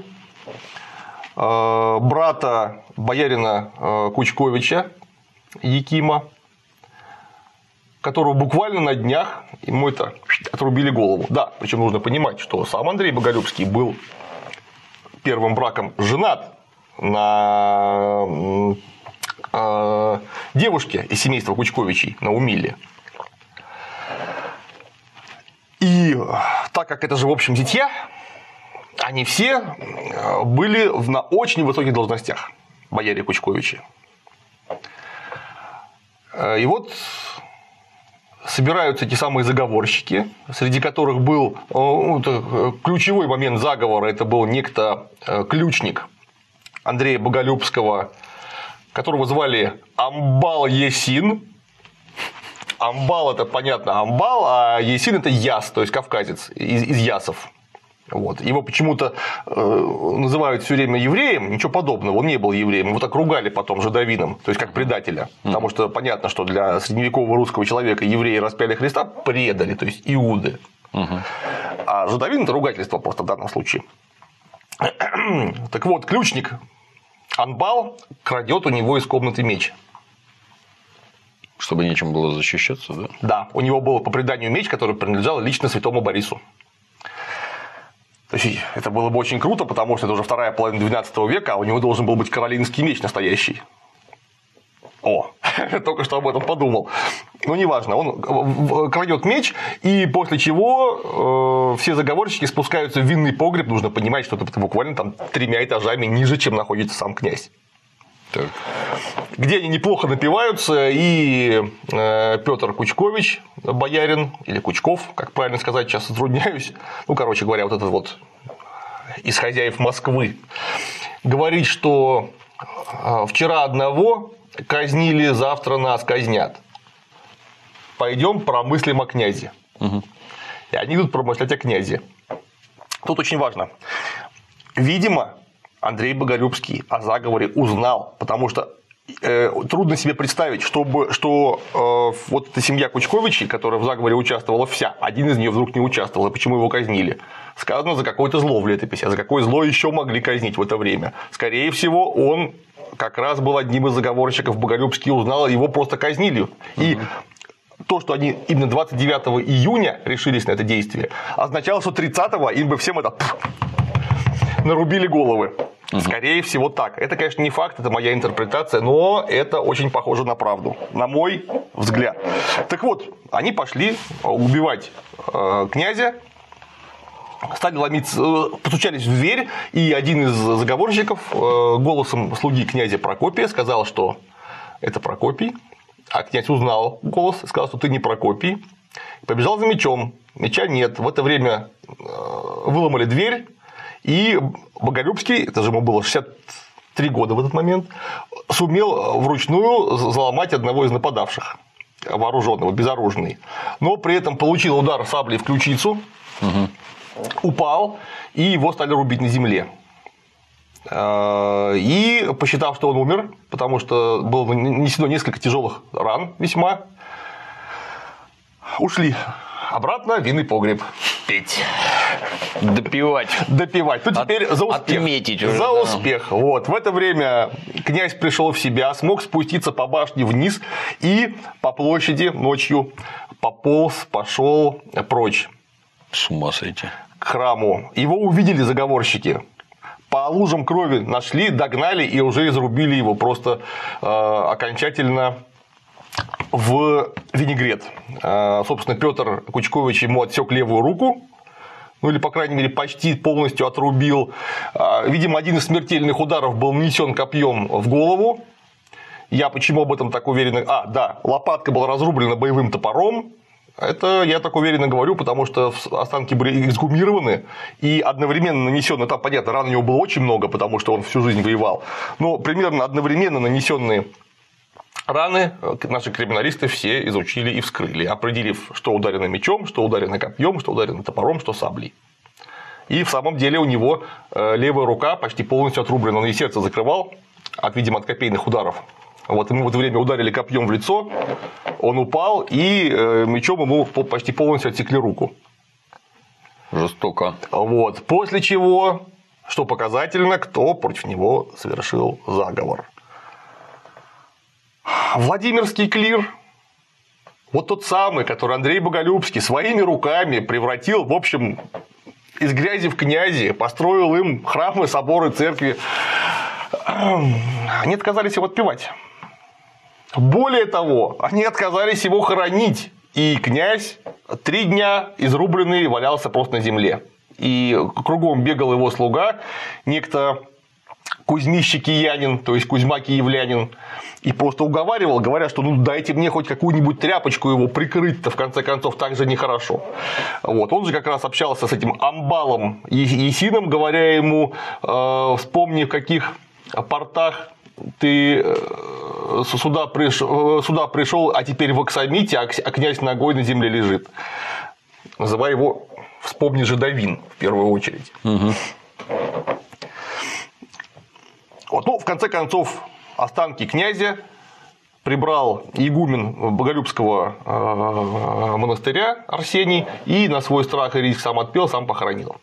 брата боярина Кучковича Якима, которого буквально на днях ему это отрубили голову. Да, причем нужно понимать, что сам Андрей Боголюбский был первым браком женат на девушке из семейства Кучковичей, на Умиле. И так как это же, в общем, зятья, они все были на очень высоких должностях, бояре Кучковичи. И вот собираются эти самые заговорщики, среди которых был ну, ключевой момент заговора, это был некто ключник Андрея Боголюбского, которого звали Амбал Есин. Амбал – это, понятно, Амбал, а Есин – это Яс, то есть кавказец, из, из Ясов. Вот. Его почему-то э, называют все время евреем, ничего подобного, он не был евреем, его так ругали потом жидовином, то есть как предателя, потому что понятно, что для средневекового русского человека евреи распяли Христа предали, то есть иуды, а жидовин – это ругательство просто в данном случае. Так вот, ключник Анбал крадет у него из комнаты меч. Чтобы нечем было защищаться, да? Да, у него был по преданию меч, который принадлежал лично святому Борису. То есть это было бы очень круто, потому что это уже вторая половина двенадцатого века, а у него должен был быть каролинский меч настоящий. О, только что об этом подумал. Но неважно, он крадет меч, и после чего э, все заговорщики спускаются в винный погреб. Нужно понимать, что это буквально там тремя этажами ниже, чем находится сам князь. Так. Где они неплохо напиваются, и э, Петр Кучкович, боярин, или Кучков, как правильно сказать, сейчас затрудняюсь, ну, короче говоря, вот этот вот из хозяев Москвы, говорит, что э, вчера одного казнили, завтра нас казнят. Пойдем промыслим о князе. Угу. И они идут промышлять о князе. Тут очень важно. Видимо, Андрей Боголюбский о заговоре узнал, потому что э, трудно себе представить, чтобы, что э, вот эта семья Кучковичей, которая в заговоре участвовала вся, один из нее вдруг не участвовал, и почему его казнили? Сказано, за какое-то зло в летописи, а за какое зло еще могли казнить в это время? Скорее всего, он как раз был одним из заговорщиков, Боголюбский узнал, его просто казнили. И то, что они именно двадцать девятого июня решились на это действие, означало, что тридцатого им бы всем это нарубили головы. Скорее всего так. Это, конечно, не факт, это моя интерпретация, но это очень похоже на правду, на мой взгляд. Так вот, они пошли убивать э, князя, стали ломиться, э, постучались в дверь, и один из заговорщиков э, голосом слуги князя Прокопия сказал, что это Прокопий, а князь узнал голос и сказал, что ты не Прокопий, побежал за мечом, меча нет. В это время э, выломали дверь. И Боголюбский, это же ему было шестьдесят три года в этот момент, сумел вручную заломать одного из нападавших, вооруженного, безоружный. Но при этом получил удар саблей в ключицу, угу. упал, и его стали рубить на земле. И посчитав, что он умер, потому что было нанесено несколько тяжелых ран весьма, ушли обратно в винный погреб. Петь. Допивать. Допивать. Тут От, теперь за успех. Отметить уже. За да. успех. Вот. В это время князь пришел в себя, смог спуститься по башне вниз и по площади ночью пополз, пошел прочь. С ума сойти. К храму. Его увидели заговорщики. По лужам крови нашли, догнали и уже изрубили его просто э, окончательно в винегрет. Собственно, Петр Кучкович ему отсек левую руку, ну или, по крайней мере, почти полностью отрубил. Видимо, один из смертельных ударов был нанесен копьем в голову. Я почему об этом так уверенно... А, да, лопатка была разрублена боевым топором. Это я так уверенно говорю, потому что останки были эксгумированы и одновременно нанесенные, там, понятно, ран у него было очень много, потому что он всю жизнь воевал, но примерно одновременно нанесенные раны наши криминалисты все изучили и вскрыли, определив, что ударено мечом, что ударено копьем, что ударено топором, что саблей. И в самом деле у него левая рука почти полностью отрублена, он и сердце закрывал, от, видимо, от копейных ударов. Вот ему в это время ударили копьем в лицо, он упал, и мечом ему почти полностью отсекли руку. Жестоко. Вот. После чего, что показательно, кто против него совершил заговор. Владимирский клир, вот тот самый, который Андрей Боголюбский своими руками превратил, в общем, из грязи в князи, построил им храмы, соборы, церкви, они отказались его отпевать. Более того, они отказались его хоронить, и князь три дня изрубленный валялся просто на земле. и кругом бегал его слуга, некто Кузьмище Киянин, то есть Кузьма Киевлянин, и просто уговаривал, говоря, что ну дайте мне хоть какую-нибудь тряпочку его прикрыть-то, в конце концов, так же нехорошо. Вот. Он же как раз общался с этим амбалом Есином, говоря ему, э, вспомни, в каких портах ты сюда пришел, сюда пришел, а теперь в Аксамите, а князь ногой на земле лежит. Называя его «Вспомни Жидовин» в первую очередь. Угу. Вот. Ну, в конце концов, останки князя прибрал игумен Боголюбского монастыря Арсений и на свой страх и риск сам отпел, сам похоронил.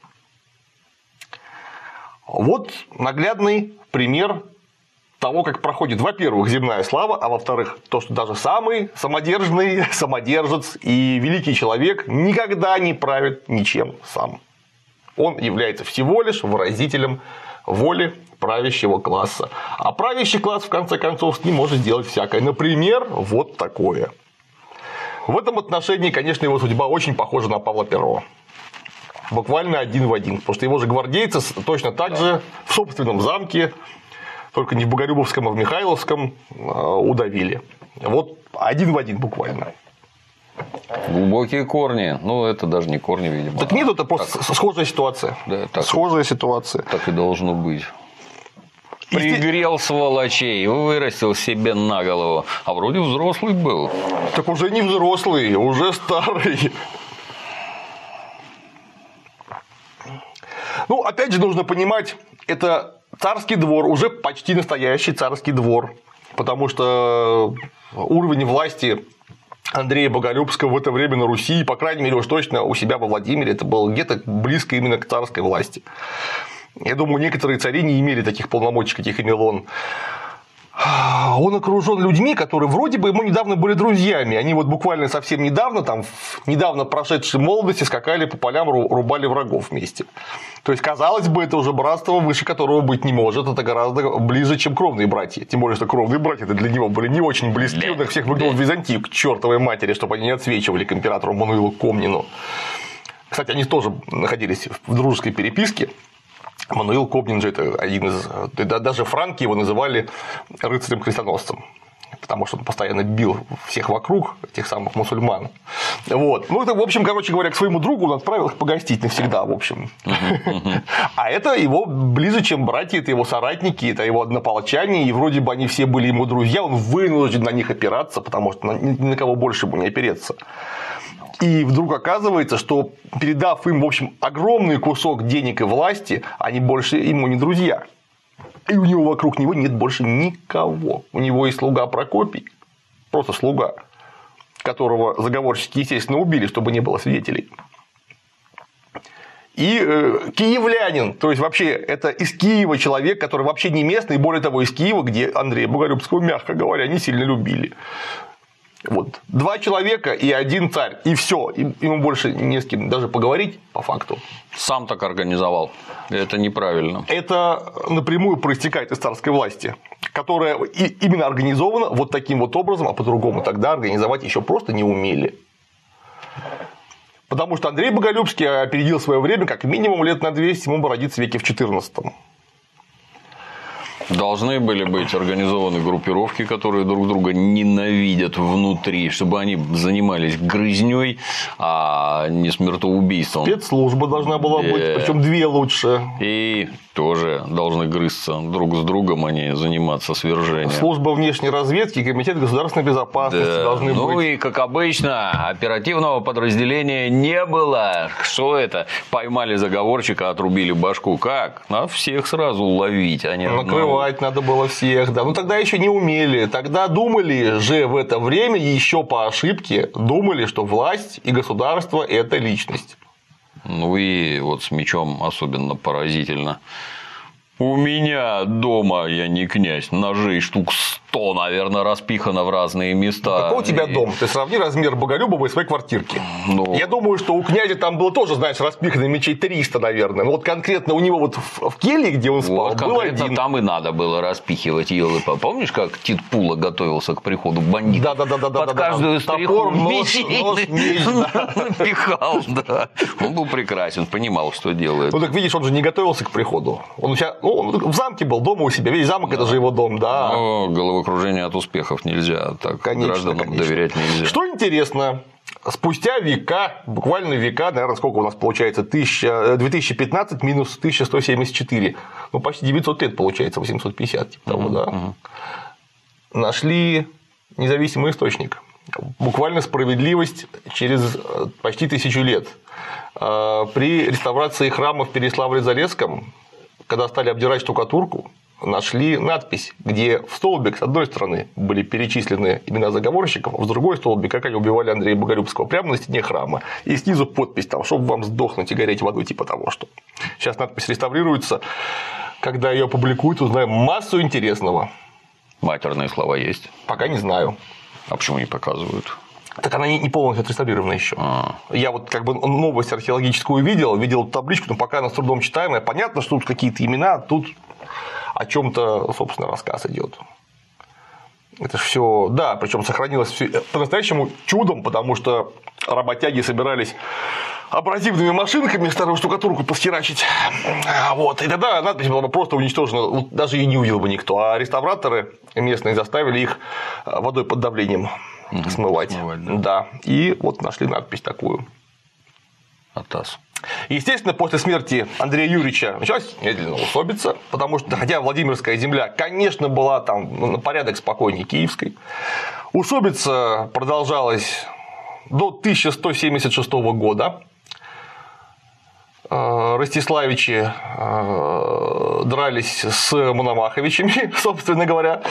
Вот наглядный пример того, как проходит, во-первых, земная слава, а во-вторых, то, что даже самый самодержный самодержец и великий человек никогда не правит ничем сам. Он является всего лишь выразителем воли правящего класса. А правящий класс, в конце концов, с ним может сделать всякое. Например, вот такое. В этом отношении, конечно, его судьба очень похожа на Павла Первого. Буквально один в один. Потому что его же гвардейцы точно так же в собственном замке, только не в Боголюбовском, а в Михайловском, удавили. Вот один в один буквально. Глубокие корни. Ну, это даже не корни, видимо. Так нет, это просто так. Схожая ситуация. Да, так схожая ситуация. Так и должно быть. Пригрел сволочей, вырастил себе на голову. А вроде взрослый был. Так уже не взрослый, уже старый. Ну, опять же, нужно понимать, это царский двор, уже почти настоящий царский двор. Потому что уровень власти Андрея Боголюбского в это время на Руси, по крайней мере, уж точно у себя во Владимире, это было где-то близко именно к царской власти. Я думаю, некоторые цари не имели таких полномочий, каких имел он. Он окружен людьми, которые вроде бы ему недавно были друзьями. Они вот буквально совсем недавно, там, в недавно прошедшей молодости скакали по полям, рубали врагов вместе. То есть, казалось бы, это уже братство, выше которого быть не может. Это гораздо ближе, чем кровные братья. Тем более, что кровные братья для него были не очень близки. Он их всех выгнал в Византию к чертовой матери, чтобы они не отсвечивали к императору Мануилу Комнину. Кстати, они тоже находились в дружеской переписке. Мануил Комнин же это один из... Даже франки его называли рыцарем-крестоносцем, потому что он постоянно бил всех вокруг, тех самых мусульман. Вот. Ну, это, в общем, короче говоря, к своему другу он отправил их погостить навсегда, в общем. А это его ближе, чем братья, это его соратники, это его однополчане, и вроде бы они все были ему друзья, он вынужден на них опираться, потому что ни на кого больше ему не опереться. И вдруг оказывается, что передав им, в общем, огромный кусок денег и власти, они больше ему не друзья. И у него вокруг него нет больше никого. У него есть слуга Прокопий, просто слуга, которого заговорщики, естественно, убили, чтобы не было свидетелей. И э, киевлянин, то есть вообще это из Киева человек, который вообще не местный, и более того, из Киева, где Андрея Боголюбского, мягко говоря, не сильно любили. Вот. Два человека и один царь, и все. Ему больше не с кем даже поговорить, по факту. Сам так организовал. Это неправильно. Это напрямую проистекает из царской власти, которая именно организована вот таким вот образом, а по-другому тогда организовать еще просто не умели. Потому что Андрей Боголюбский опередил свое время как минимум лет на двести, ему бы родиться в веке в четырнадцатом. Должны были быть организованы группировки, которые друг друга ненавидят внутри, чтобы они занимались грызней, а не смертоубийством. Спецслужба должна была быть, yeah. Причем две лучше. И тоже должны грызться друг с другом, а не заниматься свержением. Служба внешней разведки и комитет государственной безопасности да. должны ну быть. Ну и, как обычно, оперативного подразделения не было. Что это? Поймали заговорщика, отрубили башку. Как? Надо всех сразу ловить, а не накрывать надо было всех. Да. Ну тогда еще не умели. Тогда думали же в это время еще по ошибке думали, что власть и государство – это личность. Ну и вот с мечом особенно поразительно. У меня дома, я не князь, ножей штук сто, наверное, распихано в разные места. Какой у тебя дом? Ты сравни размер Боголюбова и своей квартирки. Ну... Я думаю, что у князя там было тоже, знаешь, распихано мечей триста, наверное. Но вот конкретно у него вот в, в келье, где он спал, вот, был конкретно один. Там и надо было распихивать елы. Помнишь, как Тит Пула готовился к приходу бандитов? Да, да, да, да. Под да, каждую да, стриху топор, нож, мечей нож, меч, да. напихал, да. Он был прекрасен, понимал, что делает. Ну так видишь, он же не готовился к приходу. Он, у себя, ну, он в замке был, дома у себя. Весь замок да. это же его дом, да. Но головокружение от успехов нельзя. Так конечно, гражданам конечно. доверять нельзя. Что интересно, спустя века, буквально века, наверное, сколько у нас получается, две тысячи пятнадцать минус тысяча сто семьдесят четыре, ну почти девятьсот лет получается, восемьсот пятьдесят, типа того, да. Uh-huh. Нашли независимый источник. Буквально справедливость через почти тысячу лет. При реставрации храма в Переславле-Залесском, когда стали обдирать штукатурку, нашли надпись, где в столбик с одной стороны были перечислены имена заговорщиков, а с другой столбик, как они убивали Андрея Боголюбского, прямо на стене храма. И снизу подпись там, чтобы вам сдохнуть и гореть водой, типа того, что. Сейчас надпись реставрируется. Когда ее опубликуют, узнаем массу интересного. Матерные слова есть? Пока не знаю. А почему не показывают? Так она не полностью отреставрирована еще. А. Я вот как бы новость археологическую видел, видел табличку, но пока она с трудом читаемая. Понятно, что тут какие-то имена, тут о чем-то, собственно, рассказ идет. Это же все, да, причем сохранилось все по-настоящему чудом, потому что работяги собирались абразивными машинками старую штукатурку посхерачить. Вот. И тогда надпись была бы просто уничтожена, даже ее не увидел бы никто. А реставраторы местные заставили их водой под давлением угу, смывать. смывать да. да. И вот нашли надпись такую. Атас. Естественно, после смерти Андрея Юрьевича началась медленно усобица, потому что, хотя Владимирская земля, конечно, была там на порядок спокойнее Киевской, усобица продолжалась до тысяча сто семьдесят шестого года. Ростиславичи дрались с Мономаховичами, собственно говоря.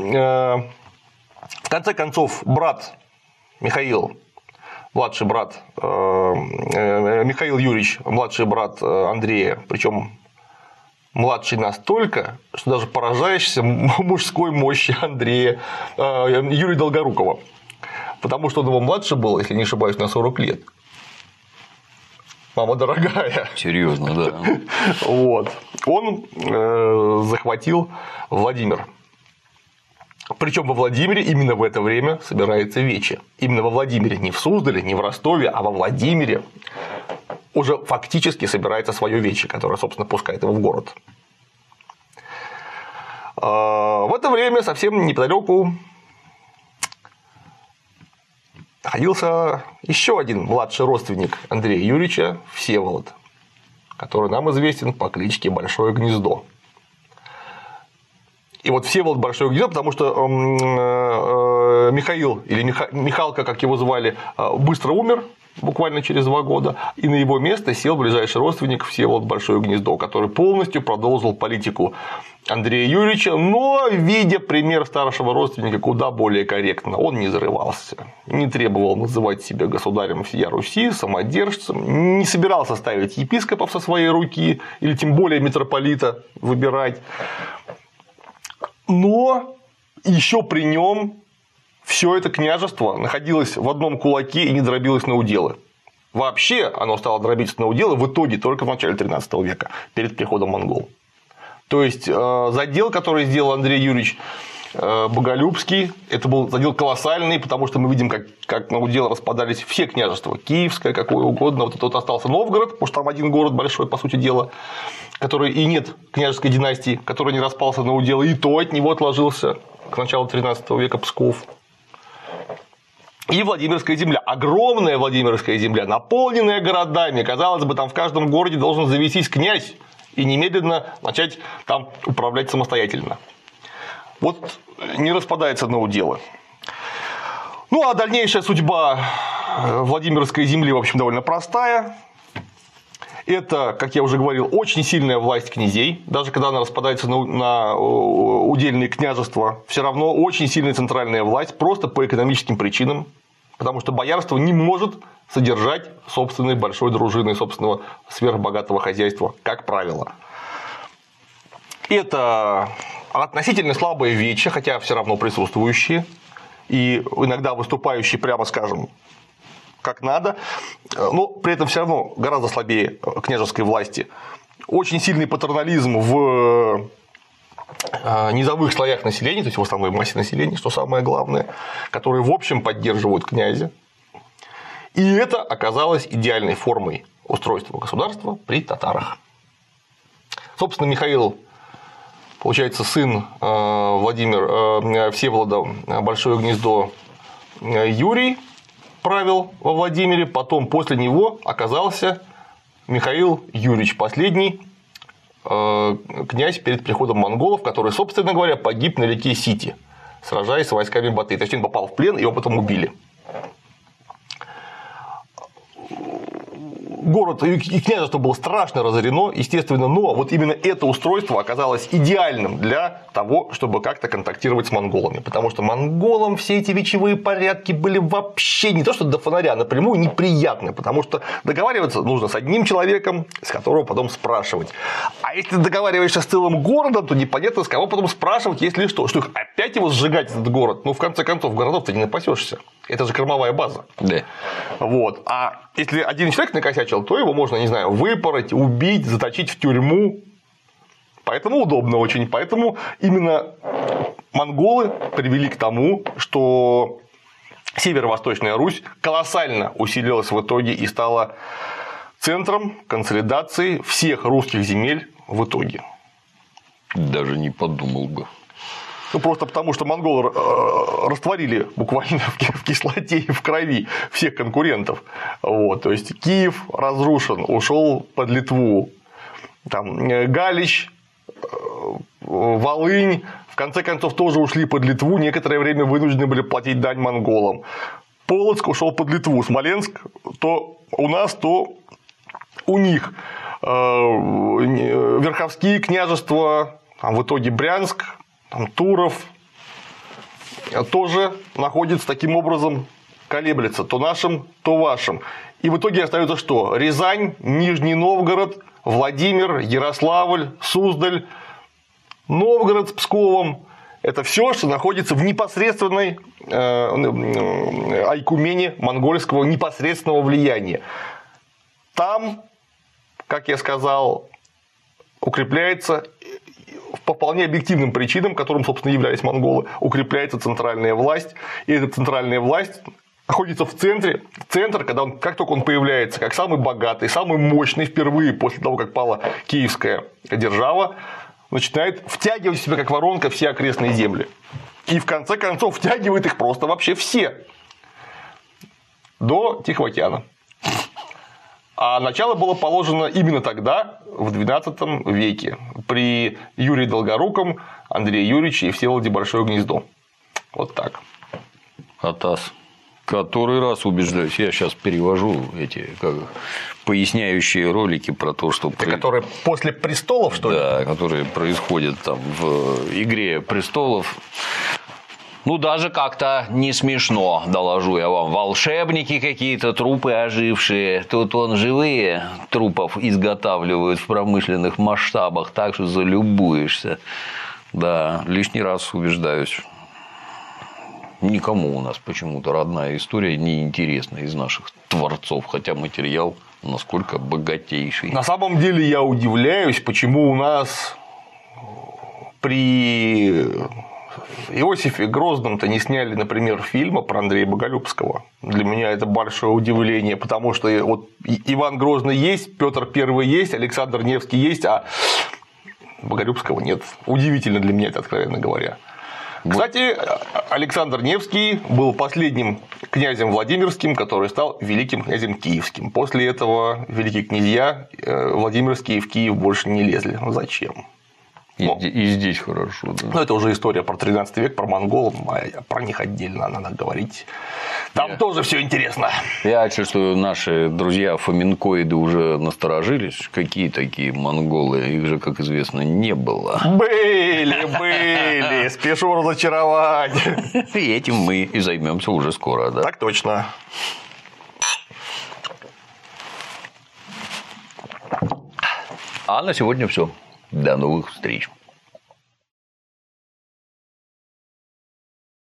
В конце концов, брат Михаил, младший брат Михаил Юрьевич, младший брат Андрея, причем младший настолько, что даже поражаешься мужской мощи Андрея, Юрия Долгорукова, потому что он его младше был, если не ошибаюсь, на сорок лет. Мама дорогая. Серьезно, да. Вот. Он э, захватил Владимир. Причем во Владимире именно в это время собирается Вече. Именно во Владимире, не в Суздале, не в Ростове, а во Владимире уже фактически собирается свое Вече, которое, собственно, пускает его в город. В это время совсем неподалеку находился еще один младший родственник Андрея Юрьевича, Всеволод, который нам известен по кличке Большое Гнездо. И вот Всеволод Большое Гнездо, потому что Михаил, или Михалка, как его звали, быстро умер, буквально через два года, и на его место сел ближайший родственник Всеволод Большое Гнездо, который полностью продолжил политику Андрея Юрьевича, но, видя пример старшего родственника, куда более корректно. Он не зарывался, не требовал называть себя государем всея Руси, самодержцем, не собирался ставить епископов со своей руки, или тем более митрополита выбирать. Но еще при нем все это княжество находилось в одном кулаке и не дробилось на уделы. Вообще оно стало дробиться на уделы в итоге только в начале тринадцатого века, перед приходом монгол. То есть задел, который сделал Андрей Юрьевич Боголюбский, это был задел колоссальный, потому что мы видим, как, как на удел распадались все княжества, Киевское, какое угодно, вот это вот остался Новгород, потому что там один город большой, по сути дела, который и нет княжеской династии, который не распался на уделы, и то от него отложился к началу тринадцатого века Псков. И Владимирская земля, огромная Владимирская земля, наполненная городами, казалось бы, там в каждом городе должен завестись князь и немедленно начать там управлять самостоятельно. Вот не распадается на уделы. Ну, а дальнейшая судьба Владимирской земли, в общем, довольно простая. Это, как я уже говорил, очень сильная власть князей. Даже когда она распадается на, на удельные княжества, все равно очень сильная центральная власть, просто по экономическим причинам. Потому что боярство не может содержать собственной большой дружины, собственного сверхбогатого хозяйства, как правило. Это относительно слабые вечи, хотя все равно присутствующие, и иногда выступающие, прямо скажем, как надо, но при этом все равно гораздо слабее княжеской власти. Очень сильный патернализм в низовых слоях населения, то есть в основной массе населения, что самое главное, которые в общем поддерживают князя. И это оказалось идеальной формой устройства государства при татарах. Собственно, Михаил, получается, сын Владимира Всеволода, Большое Гнездо, Юрий правил во Владимире, потом после него оказался Михаил Юрьевич, последний князь перед приходом монголов, который, собственно говоря, погиб на реке Сити, сражаясь с войсками Батыя. То есть он попал в плен, его потом убили. Город и княжество было страшно разорено, естественно, но вот именно это устройство оказалось идеальным для того, чтобы как-то контактировать с монголами, потому что монголам все эти вечевые порядки были вообще не то, что до фонаря, а напрямую неприятны, потому что договариваться нужно с одним человеком, с которого потом спрашивать. А если ты договариваешься с целым городом, то непонятно, с кого потом спрашивать, если что, что их опять его сжигать, этот город. Ну, в конце концов, городов-то не напасешься. Это же кормовая база. Да. Вот. А если один человек накосячил, то его можно, не знаю, выпороть, убить, заточить в тюрьму. Поэтому удобно очень. Поэтому именно монголы привели к тому, что Северо-Восточная Русь колоссально усилилась в итоге и стала центром консолидации всех русских земель в итоге. Даже не подумал бы. Ну, просто потому, что монголы растворили буквально в кислоте и в крови всех конкурентов. Вот. То есть Киев разрушен, ушел под Литву. Там Галич, Волынь, в конце концов, тоже ушли под Литву. Некоторое время вынуждены были платить дань монголам. Полоцк ушел под Литву. Смоленск то у нас, то у них. Верховские княжества, там в итоге Брянск, там Туров тоже находится таким образом, колеблется то нашим, то вашим. И в итоге остается что? Рязань, Нижний Новгород, Владимир, Ярославль, Суздаль, Новгород с Псковом. Это все, что находится в непосредственной айкумене монгольского непосредственного влияния. Там, как я сказал, укрепляется по вполне объективным причинам, которым, собственно, являлись монголы, укрепляется центральная власть. И эта центральная власть находится в центре. Центр, когда он, как только он появляется, как самый богатый, самый мощный, впервые после того, как пала киевская держава, начинает втягивать в себя, как воронка, все окрестные земли. И в конце концов втягивает их просто вообще все. До Тихого океана. А начало было положено именно тогда, в двенадцатом веке, при Юрии Долгоруком, Андрее Юрьевиче и Всеволоде Большое Гнездо. Вот так. Атас. Который раз убеждаюсь, я сейчас перевожу эти как, поясняющие ролики про то, что... Это которые после престолов, что ли? Да, которые происходят там в «Игре престолов». Ну, даже как-то не смешно, доложу я вам. Волшебники какие-то, трупы ожившие. Тут он живые трупов изготавливают в промышленных масштабах, так что залюбуешься. Да, лишний раз убеждаюсь. Никому у нас почему-то родная история неинтересна из наших творцов, хотя материал насколько богатейший. На самом деле я удивляюсь, почему у нас при Иосифе Грозном-то не сняли, например, фильма про Андрея Боголюбского. Для меня это большое удивление, потому что вот Иван Грозный есть, Петр Первый есть, Александр Невский есть, а Боголюбского нет. Удивительно для меня это, откровенно говоря. Кстати, Александр Невский был последним князем Владимирским, который стал великим князем Киевским. После этого великие князья Владимирские в Киев больше не лезли. Зачем? И, и здесь хорошо. Да. Ну, это уже история про тринадцатый век, про монголов, а про них отдельно надо говорить. Там я... тоже все интересно. Я чувствую, наши друзья фоменкоиды уже насторожились. Какие такие монголы? Их же, как известно, не было. Были, были. Спешу разочаровать. И этим мы и займемся уже скоро, да? Так точно. А на сегодня все. До новых встреч.